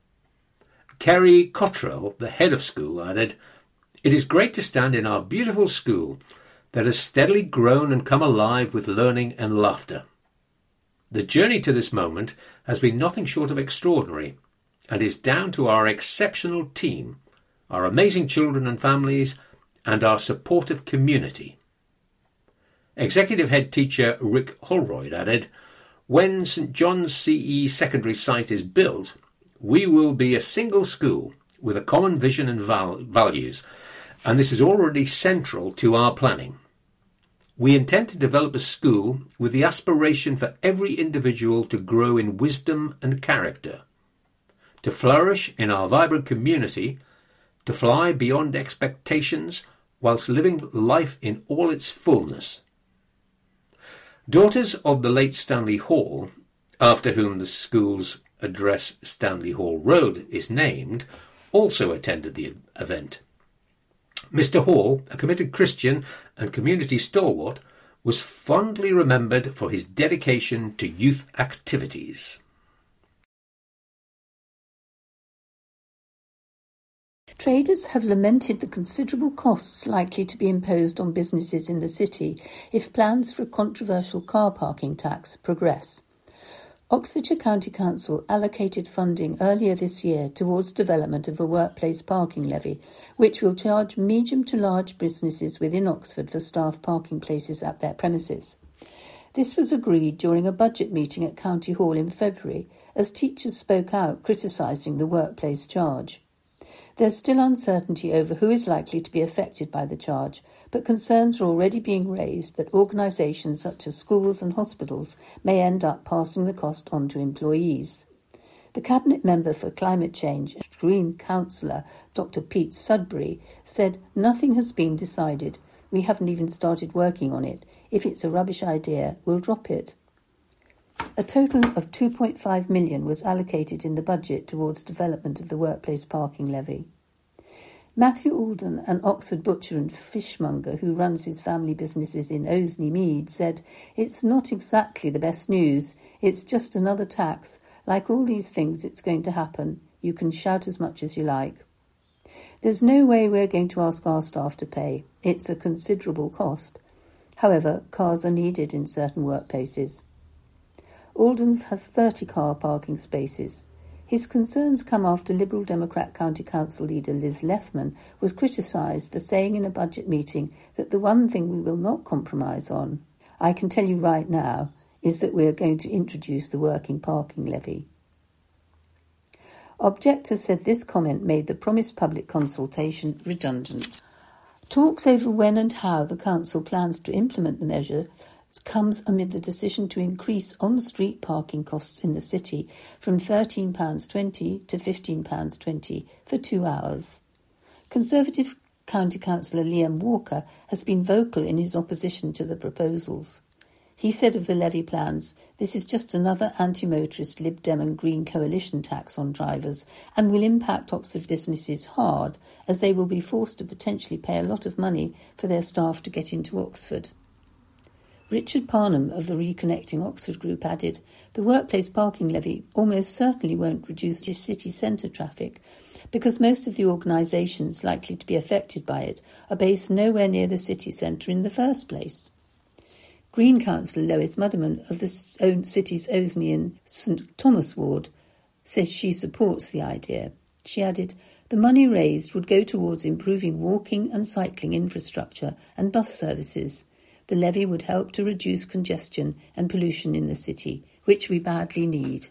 Kerry Cottrell, the head of school, added, "It is great to stand in our beautiful school that has steadily grown and come alive with learning and laughter. The journey to this moment has been nothing short of extraordinary and is down to our exceptional team, our amazing children and families, and our supportive community." Executive Head Teacher Rick Holroyd added, "When St John's CE secondary site is built, we will be a single school with a common vision and values, and this is already central to our planning. We intend to develop a school with the aspiration for every individual to grow in wisdom and character, to flourish in our vibrant community, to fly beyond expectations whilst living life in all its fullness." Daughters of the late Stanley Hall, after whom the school's address Stanley Hall Road is named, also attended the event. Mr. Hall, a committed Christian and community stalwart, was fondly remembered for his dedication to youth activities. Traders have lamented the considerable costs likely to be imposed on businesses in the city if plans for a controversial car parking tax progress. Oxfordshire County Council allocated funding earlier this year towards development of a workplace parking levy, which will charge medium to large businesses within Oxford for staff parking places at their premises. This was agreed during a budget meeting at County Hall in February, as teachers spoke out criticising the workplace charge. There's still uncertainty over who is likely to be affected by the charge, but concerns are already being raised that organisations such as schools and hospitals may end up passing the cost on to employees. The Cabinet Member for Climate Change, Green Councillor Dr Pete Sudbury, said, "Nothing has been decided. We haven't even started working on it. If it's a rubbish idea, we'll drop it." A total of £2.5 million was allocated in the budget towards development of the workplace parking levy. Matthew Alden, an Oxford butcher and fishmonger who runs his family businesses in Oseney Mead, said, "It's not exactly the best news. It's just another tax. Like all these things, it's going to happen. You can shout as much as you like. There's no way we're going to ask our staff to pay. It's a considerable cost. However, cars are needed in certain workplaces." Alden's has 30 car parking spaces. His concerns come after Liberal Democrat County Council leader Liz Leffman was criticised for saying in a budget meeting that the one thing we will not compromise on, I can tell you right now, is that we are going to introduce the working parking levy. Objectors said this comment made the promised public consultation redundant. Talks over when and how the council plans to implement the measure comes amid the decision to increase on-street parking costs in the city from £13.20 to £15.20 for 2 hours. Conservative County Councillor Liam Walker has been vocal in his opposition to the proposals. He said of the levy plans, "This is just another anti-motorist Lib Dem and Green coalition tax on drivers and will impact Oxford businesses hard as they will be forced to potentially pay a lot of money for their staff to get into Oxford." Richard Parnham of the Reconnecting Oxford group added, "The workplace parking levy almost certainly won't reduce the city centre traffic because most of the organisations likely to be affected by it are based nowhere near the city centre in the first place." Green Councillor Lois Mudderman of the city's Osney and St Thomas ward says she supports the idea. She added, "The money raised would go towards improving walking and cycling infrastructure and bus services. The levy would help to reduce congestion and pollution in the city, which we badly need."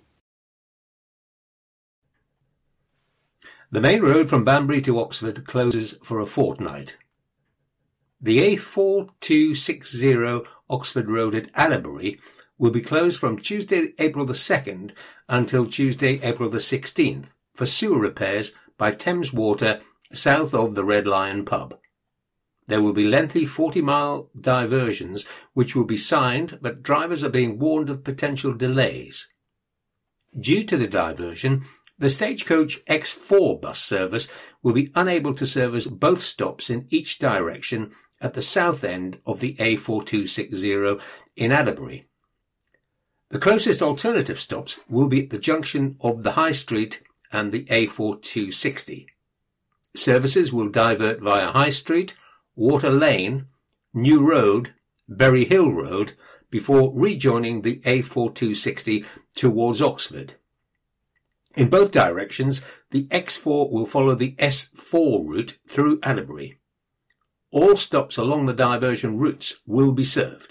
The main road from Banbury to Oxford closes for a fortnight. The A4260 Oxford Road at Atterbury will be closed from Tuesday, April the 2nd until Tuesday, April the 16th for sewer repairs by Thames Water south of the Red Lion pub. There will be lengthy 40-mile diversions which will be signed, but drivers are being warned of potential delays. Due to the diversion, the Stagecoach X4 bus service will be unable to service both stops in each direction at the south end of the A4260 in Atterbury. The closest alternative stops will be at the junction of the High Street and the A4260. Services will divert via High Street, Water Lane, New Road, Berry Hill Road before rejoining the A4260 towards Oxford. In both directions, the X4 will follow the S4 route through Atterbury. All stops along the diversion routes will be served.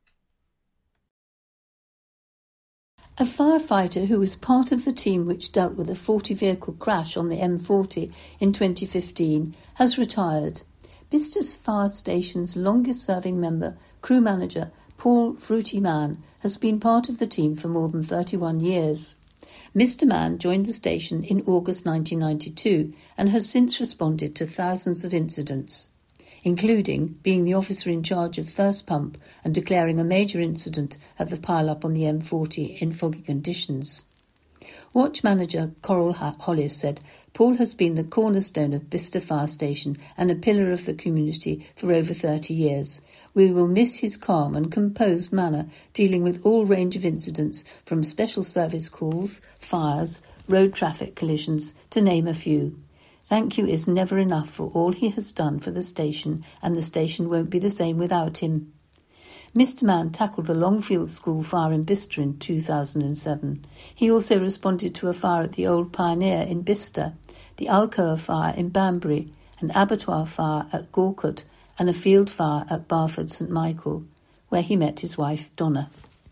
A firefighter who was part of the team which dealt with a 40-vehicle crash on the M40 in 2015 has retired. Biste's Fire Station's longest-serving member, crew manager Paul Fruity Mann, has been part of the team for more than 31 years. Mr. Mann joined the station in August 1992 and has since responded to thousands of incidents, including being the officer in charge of first pump and declaring a major incident at the pile-up on the M40 in foggy conditions. Watch manager Coral Hollis said, "Paul has been the cornerstone of Bicester Fire Station and a pillar of the community for over 30 years. We will miss his calm and composed manner dealing with all range of incidents from special service calls, fires, road traffic collisions, to name a few. Thank you is never enough for all he has done for the station, and the station won't be the same without him." Mr. Mann tackled the Longfield School fire in Bicester in 2007. He also responded to a fire at the Old Pioneer in Bicester, the Alcoa fire in Banbury, an abattoir fire at Gorcut, and a field fire at Barford St Michael, where he met his wife Donna.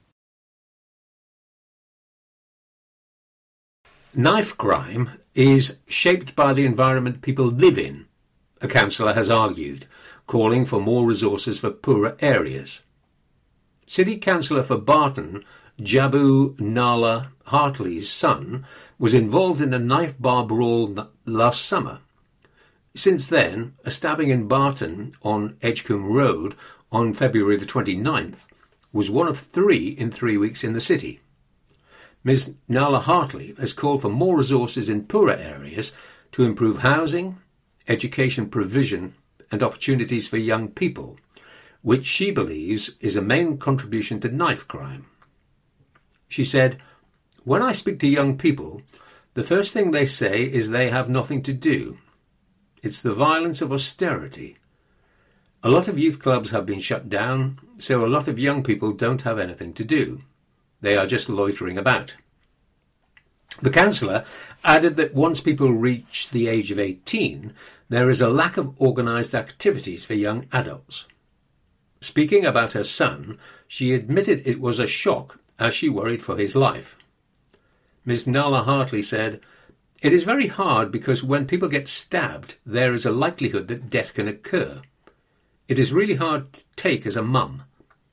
Knife crime is shaped by the environment people live in, a councillor has argued, calling for more resources for poorer areas. City Councillor for Barton, Jabu Nala Hartley's son, was involved in a knife bar brawl last summer. Since then, a stabbing in Barton on Edgecombe Road on February the 29th was one of 3 in 3 weeks in the city. Ms. Nala Hartley has called for more resources in poorer areas to improve housing, education provision and opportunities for young people, which she believes is a main contribution to knife crime. She said, "When I speak to young people, the first thing they say is they have nothing to do. It's the violence of austerity. A lot of youth clubs have been shut down, so a lot of young people don't have anything to do. They are just loitering about." The councillor added that once people reach the age of 18, there is a lack of organised activities for young adults. Speaking about her son, she admitted it was a shock as she worried for his life. Ms. Nala Hartley said, "It is very hard because when people get stabbed, there is a likelihood that death can occur. It is really hard to take as a mum.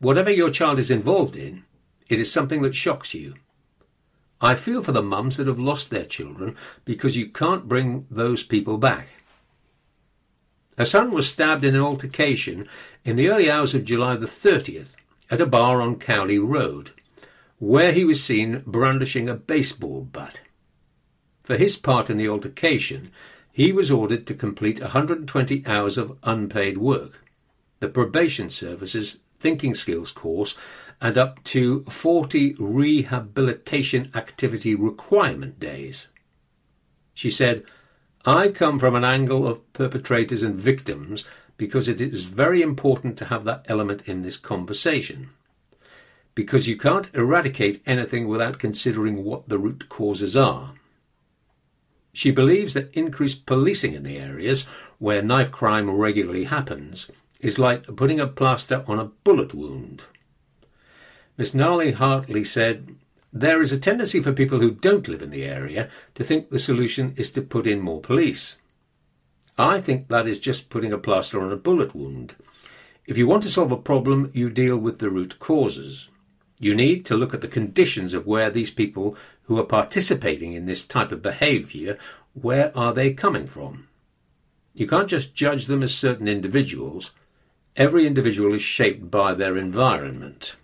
Whatever your child is involved in, it is something that shocks you. I feel for the mums that have lost their children because you can't bring those people back. Her son was stabbed in an altercation in the early hours of July the 30th at a bar on Cowley Road, where he was seen brandishing a baseball bat. For his part in the altercation, he was ordered to complete 120 hours of unpaid work, the probation service's thinking skills course, and up to 40 rehabilitation activity requirement days. She said, "I come from an angle of perpetrators and victims because it is very important to have that element in this conversation. Because you can't eradicate anything without considering what the root causes are." She believes that increased policing in the areas where knife crime regularly happens is like putting a plaster on a bullet wound. Miss Gnarly Hartley said, "There is a tendency for people who don't live in the area to think the solution is to put in more police. I think that is just putting a plaster on a bullet wound. If you want to solve a problem, you deal with the root causes. You need to look at the conditions of where these people who are participating in this type of behaviour, where are they coming from? You can't just judge them as certain individuals. Every individual is shaped by their environment."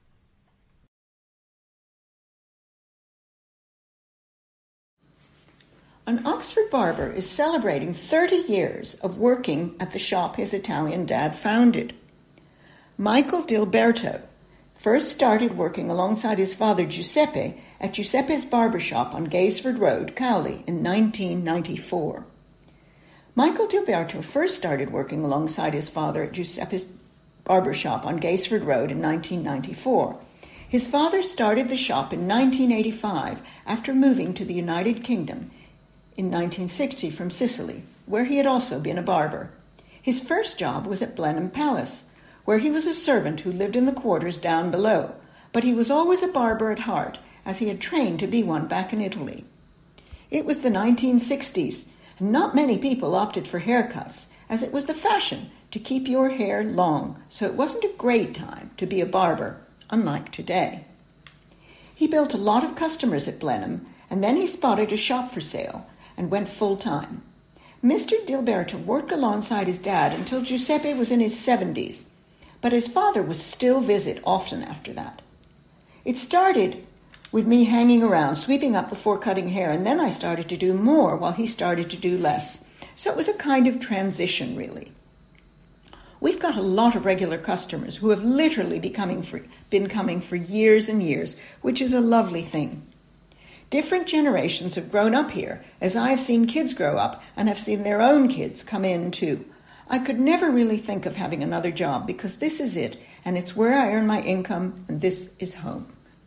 An Oxford barber is celebrating 30 years of working at the shop his Italian dad founded. Michael Dilberto first started working alongside his father Giuseppe at Giuseppe's Barbershop on Gaysford Road, Cowley, in 1994. Michael Dilberto first started working alongside his father at Giuseppe's Barbershop on Gaysford Road in 1994. His father started the shop in 1985 after moving to the United Kingdom in 1960 from Sicily, where he had also been a barber. His first job was at Blenheim Palace, where he was a servant who lived in the quarters down below, but he was always a barber at heart, as he had trained to be one back in Italy. It was the 1960s, and not many people opted for haircuts, as it was the fashion to keep your hair long, so it wasn't a great time to be a barber, unlike today. He built a lot of customers at Blenheim, and then he spotted a shop for sale and went full-time. Mr. Dilberto worked alongside his dad until Giuseppe was in his 70s, but his father would still visit often after that. It started with me hanging around, sweeping up before cutting hair, and then I started to do more while he started to do less. So it was a kind of transition, really. We've got a lot of regular customers who have literally been coming for years and years, which is a lovely thing. Different generations have grown up here, as I have seen kids grow up and have seen their own kids come in too. I could never really think of having another job because this is it, and it's where I earn my income, and this is home.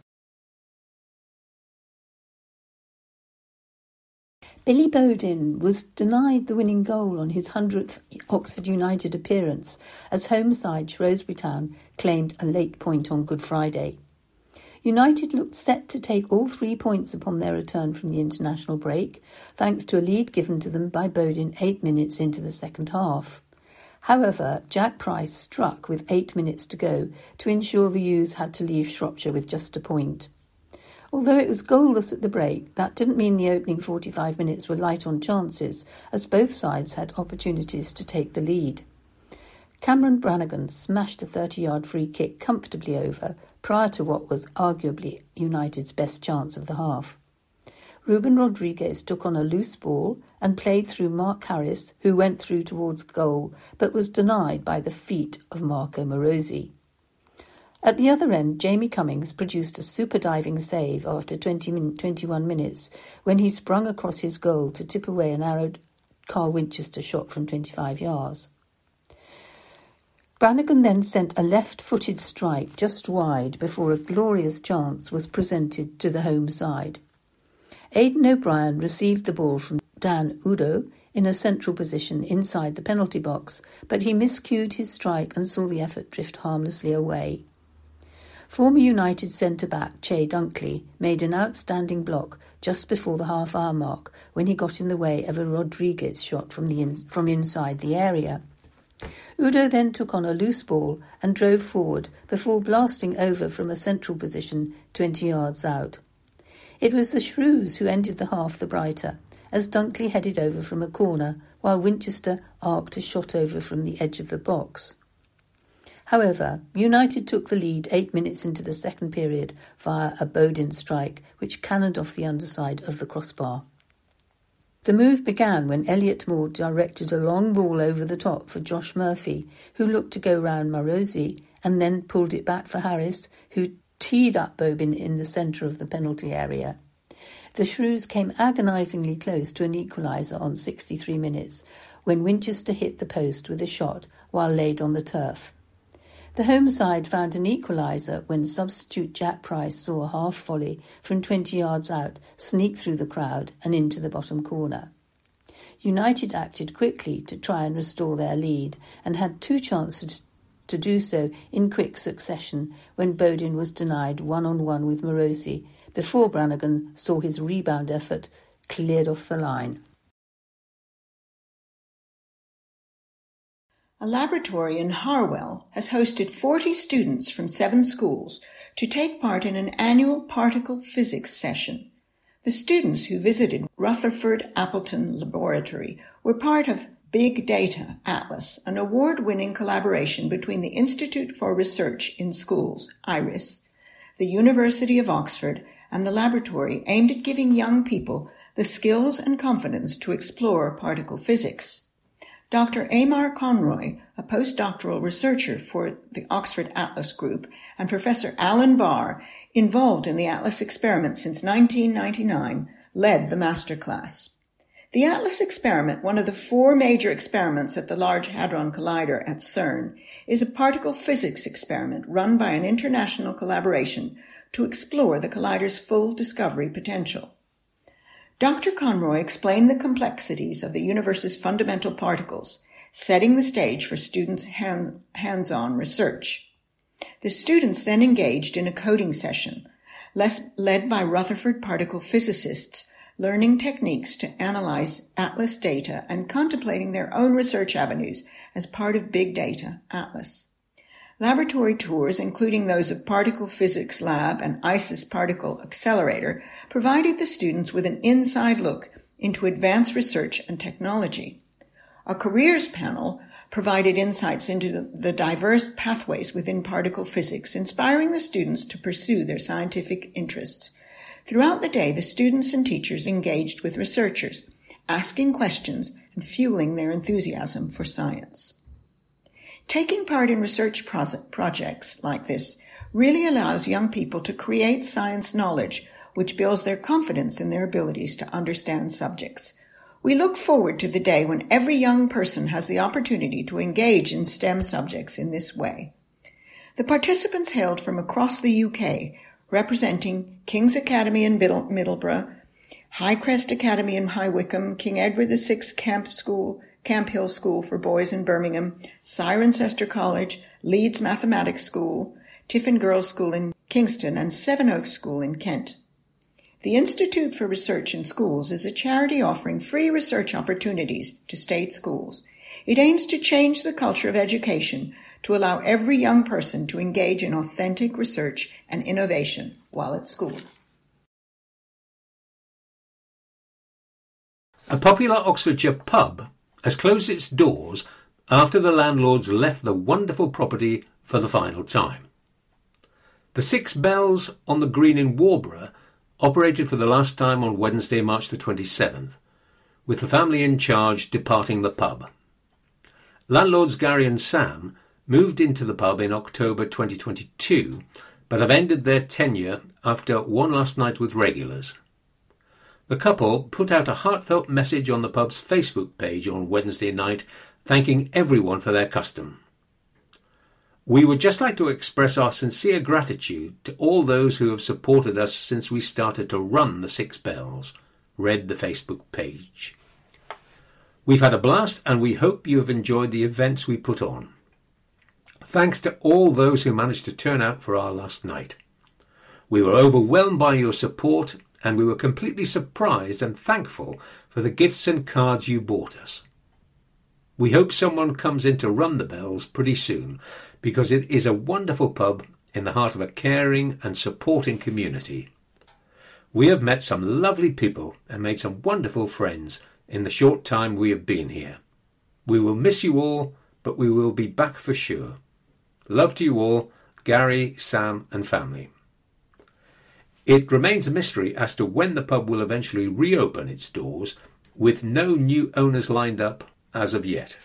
Billy Bodin was denied the winning goal on his 100th Oxford United appearance as home side Shrewsbury Town claimed a late point on Good Friday. United looked set to take all 3 points upon their return from the international break, thanks to a lead given to them by Bodin 8 minutes into the second half. However, Jack Price struck with 8 minutes to go to ensure the U's had to leave Shropshire with just a point. Although it was goalless at the break, that didn't mean the opening 45 minutes were light on chances, as both sides had opportunities to take the lead. Cameron Brannigan smashed a 30-yard free kick comfortably over prior to what was arguably United's best chance of the half. Ruben Rodriguez took on a loose ball and played through Mark Harris, who went through towards goal, but was denied by the feet of Marco Morosi. At the other end, Jamie Cummings produced a super diving save after 21 minutes when he sprung across his goal to tip away an arrowed Carl Winchester shot from 25 yards. Brannigan then sent a left-footed strike just wide before a glorious chance was presented to the home side. Aidan O'Brien received the ball from Dan Udo in a central position inside the penalty box, but he miscued his strike and saw the effort drift harmlessly away. Former United centre-back Che Dunkley made an outstanding block just before the half-hour mark when he got in the way of a Rodriguez shot from inside the area. Udo then took on a loose ball and drove forward before blasting over from a central position 20 yards out. It was the Shrews who ended the half the brighter, as Dunkley headed over from a corner, while Winchester arced a shot over from the edge of the box. However, United took the lead 8 minutes into the second period via a Bodin strike, which cannoned off the underside of the crossbar. The move began when Elliot Moore directed a long ball over the top for Josh Murphy, who looked to go round Marosi, and then pulled it back for Harris, who teed up Bobin in the centre of the penalty area. The Shrews came agonisingly close to an equaliser on 63 minutes, when Winchester hit the post with a shot while laid on the turf. The home side found an equaliser when substitute Jack Price saw a half volley from 20 yards out sneak through the crowd and into the bottom corner. United acted quickly to try and restore their lead and had two chances to do so in quick succession when Bodin was denied one-on-one with Marosi before Brannigan saw his rebound effort cleared off the line. A laboratory in Harwell has hosted 40 students from 7 schools to take part in an annual particle physics session. The students who visited Rutherford Appleton Laboratory were part of Big Data Atlas, an award-winning collaboration between the Institute for Research in Schools, IRIS, the University of Oxford, and the laboratory aimed at giving young people the skills and confidence to explore particle physics. Dr. Amar Conroy, a postdoctoral researcher for the Oxford Atlas Group, and Professor Alan Barr, involved in the Atlas experiment since 1999, led the masterclass. The Atlas experiment, one of the 4 major experiments at the Large Hadron Collider at CERN, is a particle physics experiment run by an international collaboration to explore the collider's full discovery potential. Dr. Conroy explained the complexities of the universe's fundamental particles, setting the stage for students' hands-on research. The students then engaged in a coding session, led by Rutherford particle physicists, learning techniques to analyze Atlas data and contemplating their own research avenues as part of Big Data Atlas. Laboratory tours, including those of Particle Physics Lab and ICES Particle Accelerator, provided the students with an inside look into advanced research and technology. A careers panel provided insights into the diverse pathways within particle physics, inspiring the students to pursue their scientific interests. Throughout the day, the students and teachers engaged with researchers, asking questions and fueling their enthusiasm for science. Taking part in research projects like this really allows young people to create science knowledge, which builds their confidence in their abilities to understand subjects. We look forward to the day when every young person has the opportunity to engage in STEM subjects in this way. The participants hailed from across the UK, representing King's Academy in Middlesbrough, Highcrest Academy in High Wycombe, King Edward VI Camp Hill School for Boys in Birmingham, Cirencester College, Leeds Mathematics School, Tiffin Girls' School in Kingston, and Sevenoaks School in Kent. The Institute for Research in Schools is a charity offering free research opportunities to state schools. It aims to change the culture of education to allow every young person to engage in authentic research and innovation while at school. A popular Oxfordshire pub has closed its doors after the landlords left the wonderful property for the final time. The Six Bells on the Green in Warborough operated for the last time on Wednesday, March the 27th, with the family in charge departing the pub. Landlords Gary and Sam moved into the pub in October 2022, but have ended their tenure after one last night with regulars. The couple put out a heartfelt message on the pub's Facebook page on Wednesday night, thanking everyone for their custom. "We would just like to express our sincere gratitude to all those who have supported us since we started to run the Six Bells," read the Facebook page. "We've had a blast and we hope you have enjoyed the events we put on. Thanks to all those who managed to turn out for our last night. We were overwhelmed by your support and we were completely surprised and thankful for the gifts and cards you bought us." We hope someone comes in to run the bells pretty soon, because it is a wonderful pub in the heart of a caring and supporting community. We have met some lovely people and made some wonderful friends in the short time we have been here. We will miss you all, but we will be back for sure. Love to you all, Gary, Sam and family. It remains a mystery as to when the pub will eventually reopen its doors, with no new owners lined up as of yet.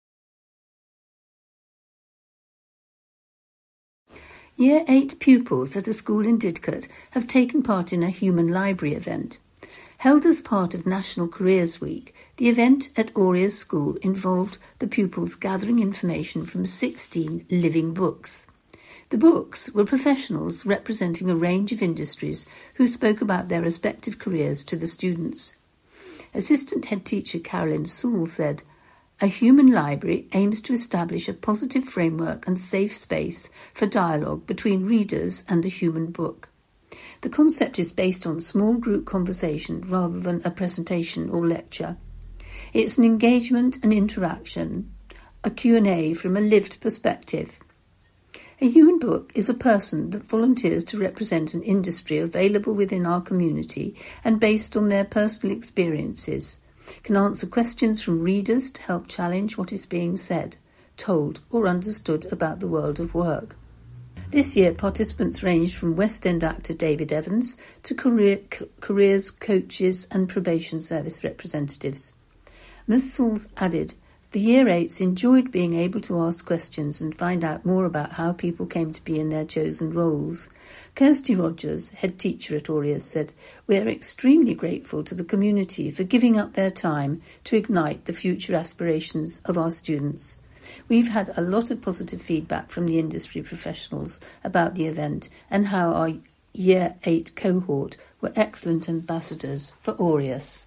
Year 8 pupils at a school in Didcot have taken part in a human library event. Held as part of National Careers Week, the event at Oria's school involved the pupils gathering information from 16 living books. The books were professionals representing a range of industries who spoke about their respective careers to the students. Assistant Head Teacher Carolyn Sewell said, "A human library aims to establish a positive framework and safe space for dialogue between readers and a human book. The concept is based on small group conversation rather than a presentation or lecture. It's an engagement and interaction, a Q&A from a lived perspective. A human book is a person that volunteers to represent an industry available within our community and based on their personal experiences, can answer questions from readers to help challenge what is being said, told or understood about the world of work." This year, participants ranged from West End actor David Evans to careers coaches and probation service representatives. Ms. Sewell added, "The Year 8s enjoyed being able to ask questions and find out more about how people came to be in their chosen roles." Kirsty Rogers, head teacher at Oria's, said, "We are extremely grateful to the community for giving up their time to ignite the future aspirations of our students. We've had a lot of positive feedback from the industry professionals about the event and how our Year 8 cohort were excellent ambassadors for Oria's."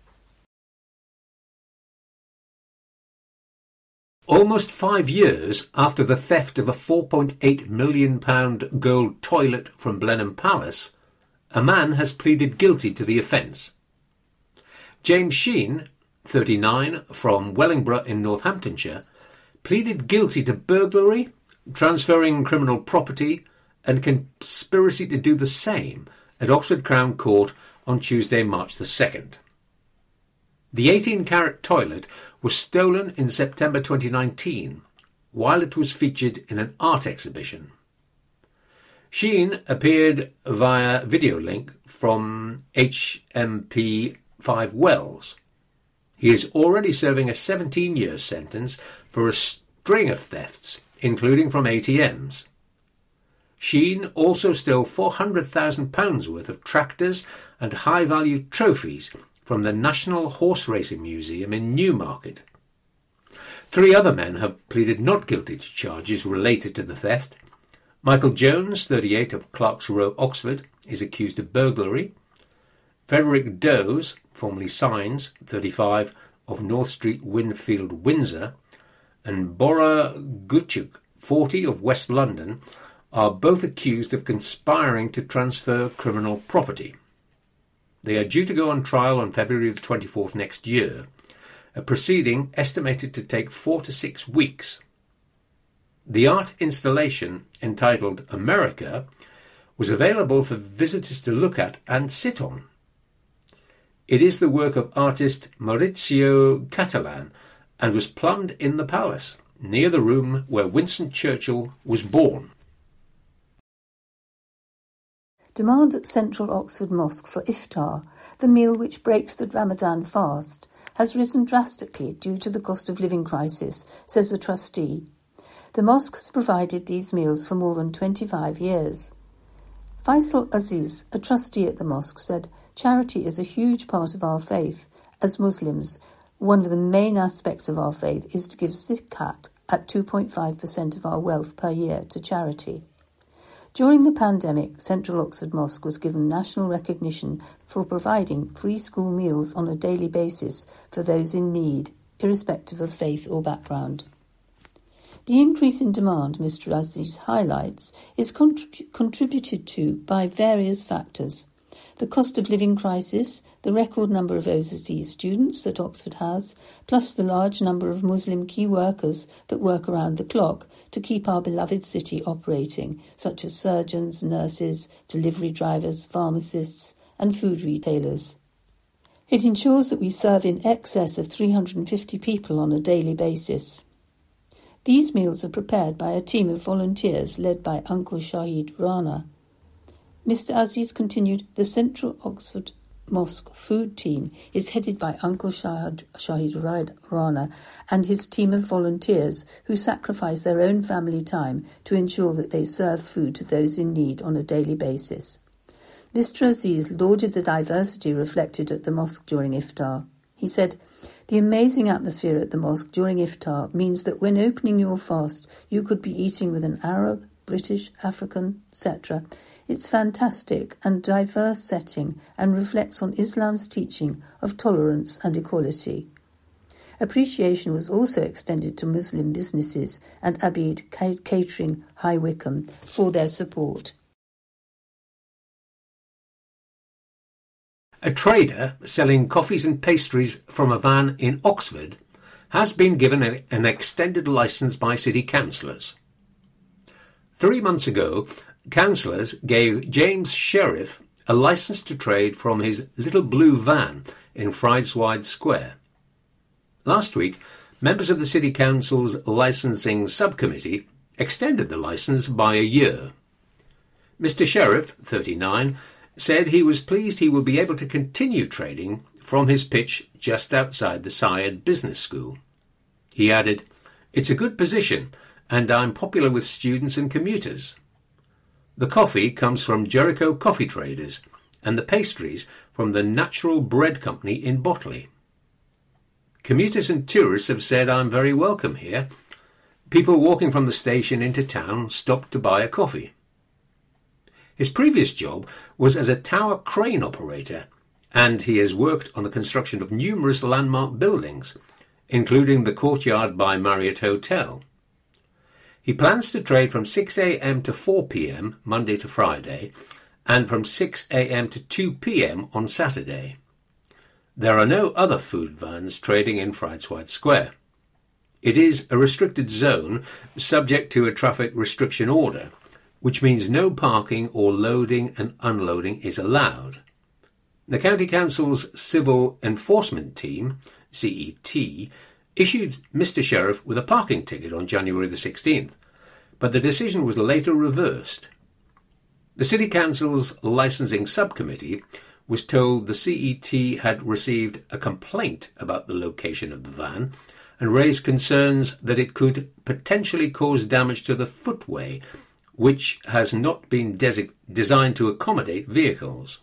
Almost 5 years after the theft of a £4.8 million gold toilet from Blenheim Palace, a man has pleaded guilty to the offence. James Sheen, 39, from Wellingborough in Northamptonshire, pleaded guilty to burglary, transferring criminal property and conspiracy to do the same at Oxford Crown Court on Tuesday, March the 2nd. The 18-carat toilet was stolen in September 2019, while it was featured in an art exhibition. Sheen appeared via video link from HMP 5 Wells. He is already serving a 17-year sentence for a string of thefts, including from ATMs. Sheen also stole £400,000 worth of tractors and high-value trophies from the National Horse Racing Museum in Newmarket. 3 other men have pleaded not guilty to charges related to the theft. Michael Jones, 38, of Clark's Row, Oxford, is accused of burglary. Frederick Does, formerly Signs, 35, of North Street, Winfield, Windsor, and Bora Guchuk, 40, of West London, are both accused of conspiring to transfer criminal property. They are due to go on trial on February the 24th next year, a proceeding estimated to take 4 to 6 weeks. The art installation, entitled America, was available for visitors to look at and sit on. It is the work of artist Maurizio Catalan and was plumbed in the palace, near the room where Winston Churchill was born. Demand at Central Oxford Mosque for iftar, the meal which breaks the Ramadan fast, has risen drastically due to the cost of living crisis, says a trustee. The mosque has provided these meals for more than 25 years. Faisal Aziz, a trustee at the mosque, said, "Charity is a huge part of our faith. As Muslims, one of the main aspects of our faith is to give zakat at 2.5% of our wealth per year to charity." During the pandemic, Central Oxford Mosque was given national recognition for providing free school meals on a daily basis for those in need, irrespective of faith or background. The increase in demand, Mr. Aziz highlights, is contributed to by various factors. The cost of living crisis, the record number of overseas students that Oxford has, plus the large number of Muslim key workers that work around the clock to keep our beloved city operating, such as surgeons, nurses, delivery drivers, pharmacists, and food retailers. It ensures that we serve in excess of 350 people on a daily basis. These meals are prepared by a team of volunteers led by Uncle Shahid Rana. Mr. Aziz continued, the Central Oxford Mosque food team is headed by Uncle Shahid Rana and his team of volunteers who sacrifice their own family time to ensure that they serve food to those in need on a daily basis. Mr. Aziz lauded the diversity reflected at the mosque during iftar. He said, the amazing atmosphere at the mosque during iftar means that when opening your fast, you could be eating with an Arab, British, African, etc. It's fantastic and diverse setting and reflects on Islam's teaching of tolerance and equality. Appreciation was also extended to Muslim businesses and Abid Catering High Wycombe for their support. A trader selling coffees and pastries from a van in Oxford has been given an extended licence by city councillors. 3 months ago, councillors gave James Sheriff a licence to trade from his little blue van in Frieswide Square. Last week, members of the City Council's licensing subcommittee extended the licence by a year. Mr. Sheriff, 39, said he was pleased he will be able to continue trading from his pitch just outside the Syed Business School. He added, "It's a good position, and I'm popular with students and commuters. The coffee comes from Jericho Coffee Traders, and the pastries from the Natural Bread Company in Botley. Commuters and tourists have said I'm very welcome here. People walking from the station into town stop to buy a coffee." His previous job was as a tower crane operator, and he has worked on the construction of numerous landmark buildings, including the Courtyard by Marriott Hotel. He plans to trade from 6 a.m. to 4 p.m. Monday to Friday, and from 6 a.m. to 2 p.m. on Saturday. There are no other food vans trading in Frieswide Square. It is a restricted zone subject to a traffic restriction order, which means no parking or loading and unloading is allowed. The County Council's Civil Enforcement Team, CET, issued Mr. Sheriff with a parking ticket on January the 16th, but the decision was later reversed. The City Council's licensing subcommittee was told the CET had received a complaint about the location of the van and raised concerns that it could potentially cause damage to the footway, which has not been designed to accommodate vehicles.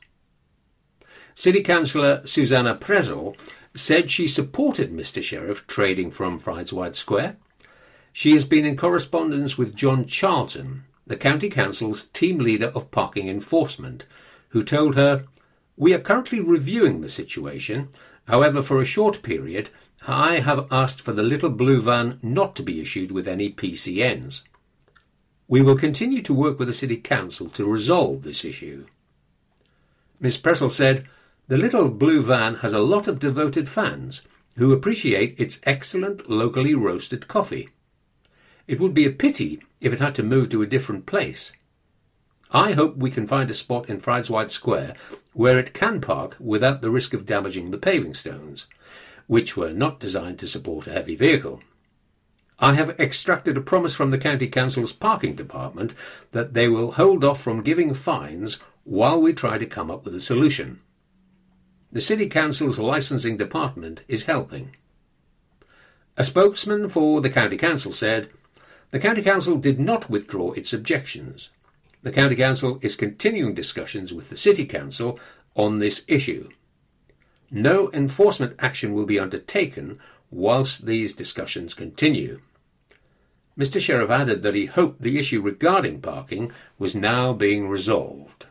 City Councillor Susanna Prezel said she supported Mr. Sheriff trading from Frieswide Square. She has been in correspondence with John Charlton, the County Council's team leader of parking enforcement, who told her, "We are currently reviewing the situation. However, for a short period, I have asked for the little blue van not to be issued with any PCNs. We will continue to work with the City Council to resolve this issue." Ms. Pressel said, "The little blue van has a lot of devoted fans who appreciate its excellent locally roasted coffee. It would be a pity if it had to move to a different place. I hope we can find a spot in Frieswide Square where it can park without the risk of damaging the paving stones, which were not designed to support a heavy vehicle. I have extracted a promise from the County Council's parking department that they will hold off from giving fines while we try to come up with a solution. The City Council's licensing department is helping." A spokesman for the County Council said, "The County Council did not withdraw its objections. The County Council is continuing discussions with the City Council on this issue. No enforcement action will be undertaken whilst these discussions continue." Mr. Sheriff added that he hoped the issue regarding parking was now being resolved.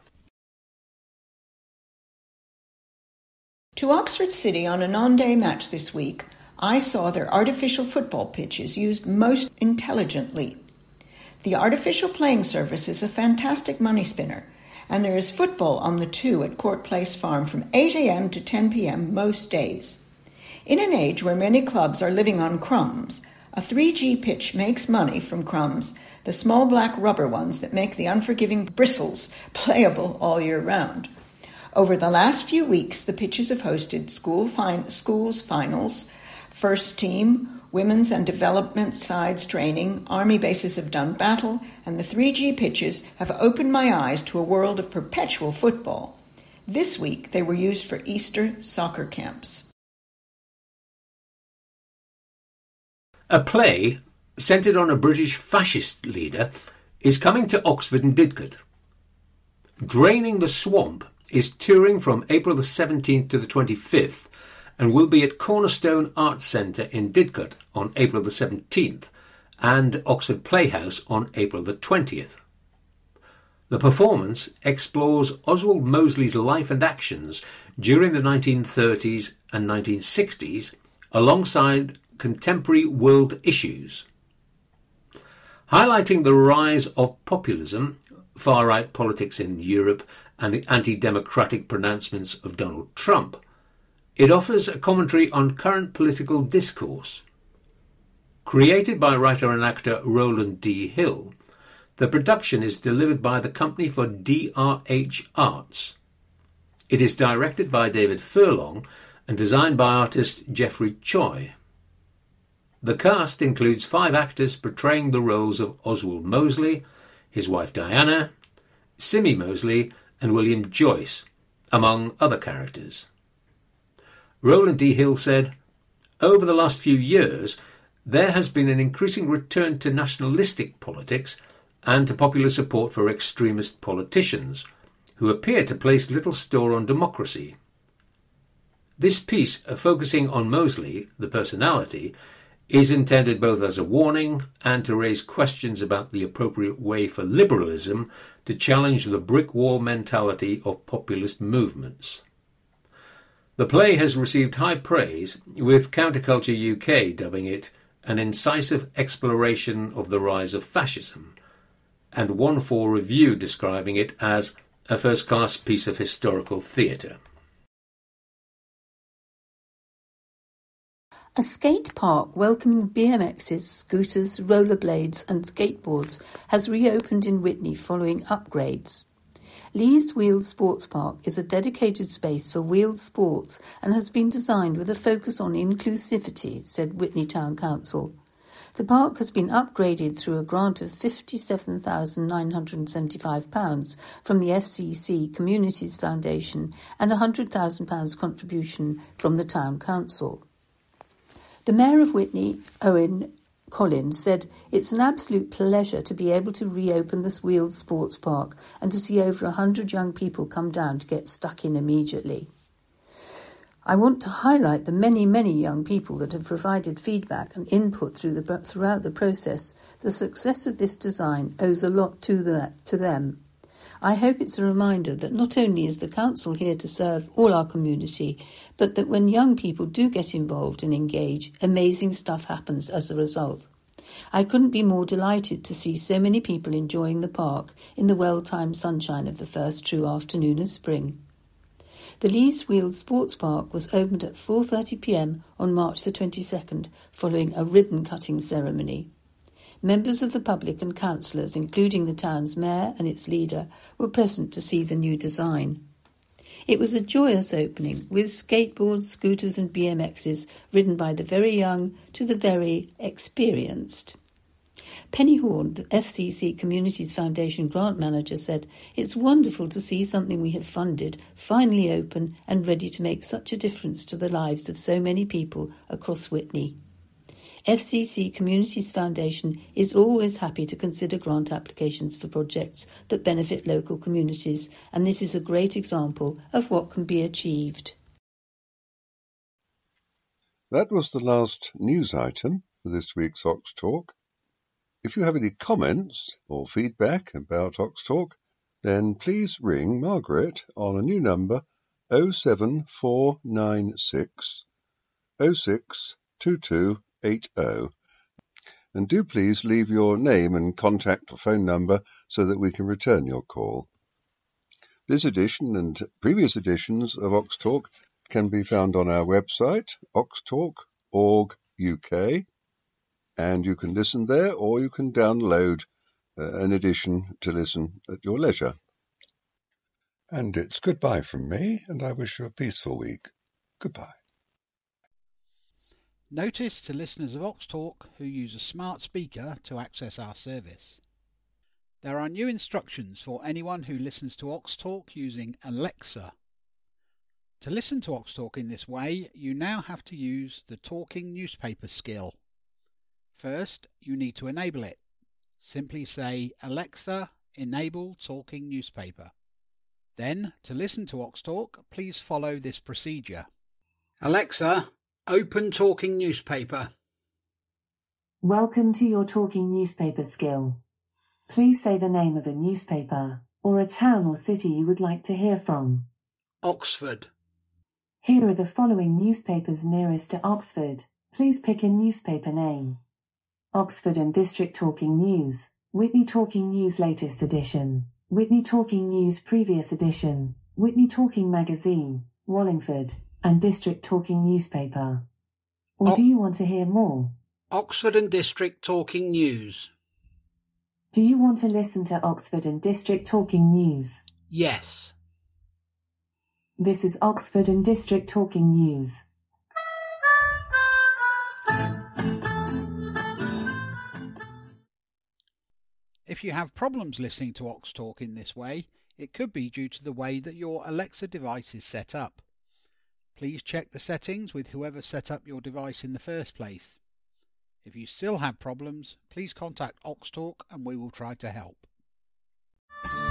To Oxford City on a non-day match this week, I saw their artificial football pitches used most intelligently. The artificial playing surface is a fantastic money spinner, And there is football on the 2 at Court Place Farm from 8 a.m. to 10 p.m. most days. In an age where many clubs are living on crumbs, a 3G pitch makes money from crumbs, the small black rubber ones that make the unforgiving bristles playable all year round. Over the last few weeks, the pitches have hosted schools finals, first team, women's and development sides training, army bases have done battle, and the 3G pitches have opened my eyes to a world of perpetual football. This week, they were used for Easter soccer camps. A play centred on a British fascist leader is coming to Oxford and Didcot. Draining the Swamp is touring from April the 17th to the 25th and will be at Cornerstone Arts Centre in Didcot on April the 17th and Oxford Playhouse on April the 20th. The performance explores Oswald Mosley's life and actions during the 1930s and 1960s alongside contemporary world issues. Highlighting the rise of populism, far-right politics in Europe and the anti-democratic pronouncements of Donald Trump, it offers a commentary on current political discourse. Created by writer and actor Roland D. Hill, the production is delivered by the Company for DRH Arts. It is directed by David Furlong and designed by artist Geoffrey Choi. The cast includes 5 actors portraying the roles of Oswald Mosley, his wife Diana, Simi Mosley and William Joyce, among other characters. Roland D. Hill said, "Over the last few years, there has been an increasing return to nationalistic politics and to popular support for extremist politicians, who appear to place little store on democracy. This piece, focusing on Mosley, the personality, is intended both as a warning and to raise questions about the appropriate way for liberalism to challenge the brick wall mentality of populist movements." The play has received high praise, with Counterculture UK dubbing it an incisive exploration of the rise of fascism, and 1-4 Review describing it as a first-class piece of historical theatre. A skate park welcoming BMXs, scooters, rollerblades and skateboards has reopened in Witney following upgrades. Lee's Wheeled Sports Park is a dedicated space for wheeled sports and has been designed with a focus on inclusivity, said Witney Town Council. The park has been upgraded through a grant of £57,975 from the FCC Communities Foundation and a £100,000 contribution from the Town Council. The Mayor of Witney, Owen Collins, said, "It's an absolute pleasure to be able to reopen this wheeled sports park and to see over 100 young people come down to get stuck in immediately. I want to highlight the many, many young people that have provided feedback and input throughout the process. The success of this design owes a lot to them. I hope it's a reminder that not only is the council here to serve all our community, but that when young people do get involved and engage, amazing stuff happens as a result. I couldn't be more delighted to see so many people enjoying the park in the well-timed sunshine of the first true afternoon of spring." The Lees Wheeled Sports Park was opened at 4:30 p.m. on March the 22nd, following a ribbon-cutting ceremony. Members of the public and councillors, including the town's mayor and its leader, were present to see the new design. It was a joyous opening, with skateboards, scooters and BMXs ridden by the very young to the very experienced. Penny Horn, the FCC Communities Foundation grant manager, said, "It's wonderful to see something we have funded finally open and ready to make such a difference to the lives of so many people across Witney." FCC Communities Foundation is always happy to consider grant applications for projects that benefit local communities, and this is a great example of what can be achieved. That was the last news item for this week's Ox Talk. If you have any comments or feedback about Ox Talk, then please ring Margaret on a new number 07496 062280, and do please leave your name and contact phone number so that we can return your call. This edition and previous editions of Ox Talk can be found on our website, oxtalk.org.uk, and you can listen there or you can download an edition to listen at your leisure. And it's goodbye from me, and I wish you a peaceful week. Goodbye. Notice to listeners of Ox Talk who use a smart speaker to access our service. There are new instructions for anyone who listens to Ox Talk using Alexa. To listen to Ox Talk in this way, you now have to use the talking newspaper skill. First, you need to enable it. Simply say, Alexa, enable talking newspaper. Then, to listen to Ox Talk, please follow this procedure. Alexa, open talking newspaper. Welcome to your talking newspaper skill. Please say the name of a newspaper, or a town or city you would like to hear from. Oxford. Here are the following newspapers nearest to Oxford. Please pick a newspaper name. Oxford and District Talking News, Whitney Talking News Latest Edition, Whitney Talking News Previous Edition, Whitney Talking Magazine, Wallingford, and District Talking Newspaper. Or do you want to hear more? Oxford and District Talking News. Do you want to listen to Oxford and District Talking News? Yes. This is Oxford and District Talking News. If you have problems listening to Ox Talk in this way, it could be due to the way that your Alexa device is set up. Please check the settings with whoever set up your device in the first place. If you still have problems, please contact Ox Talk and we will try to help.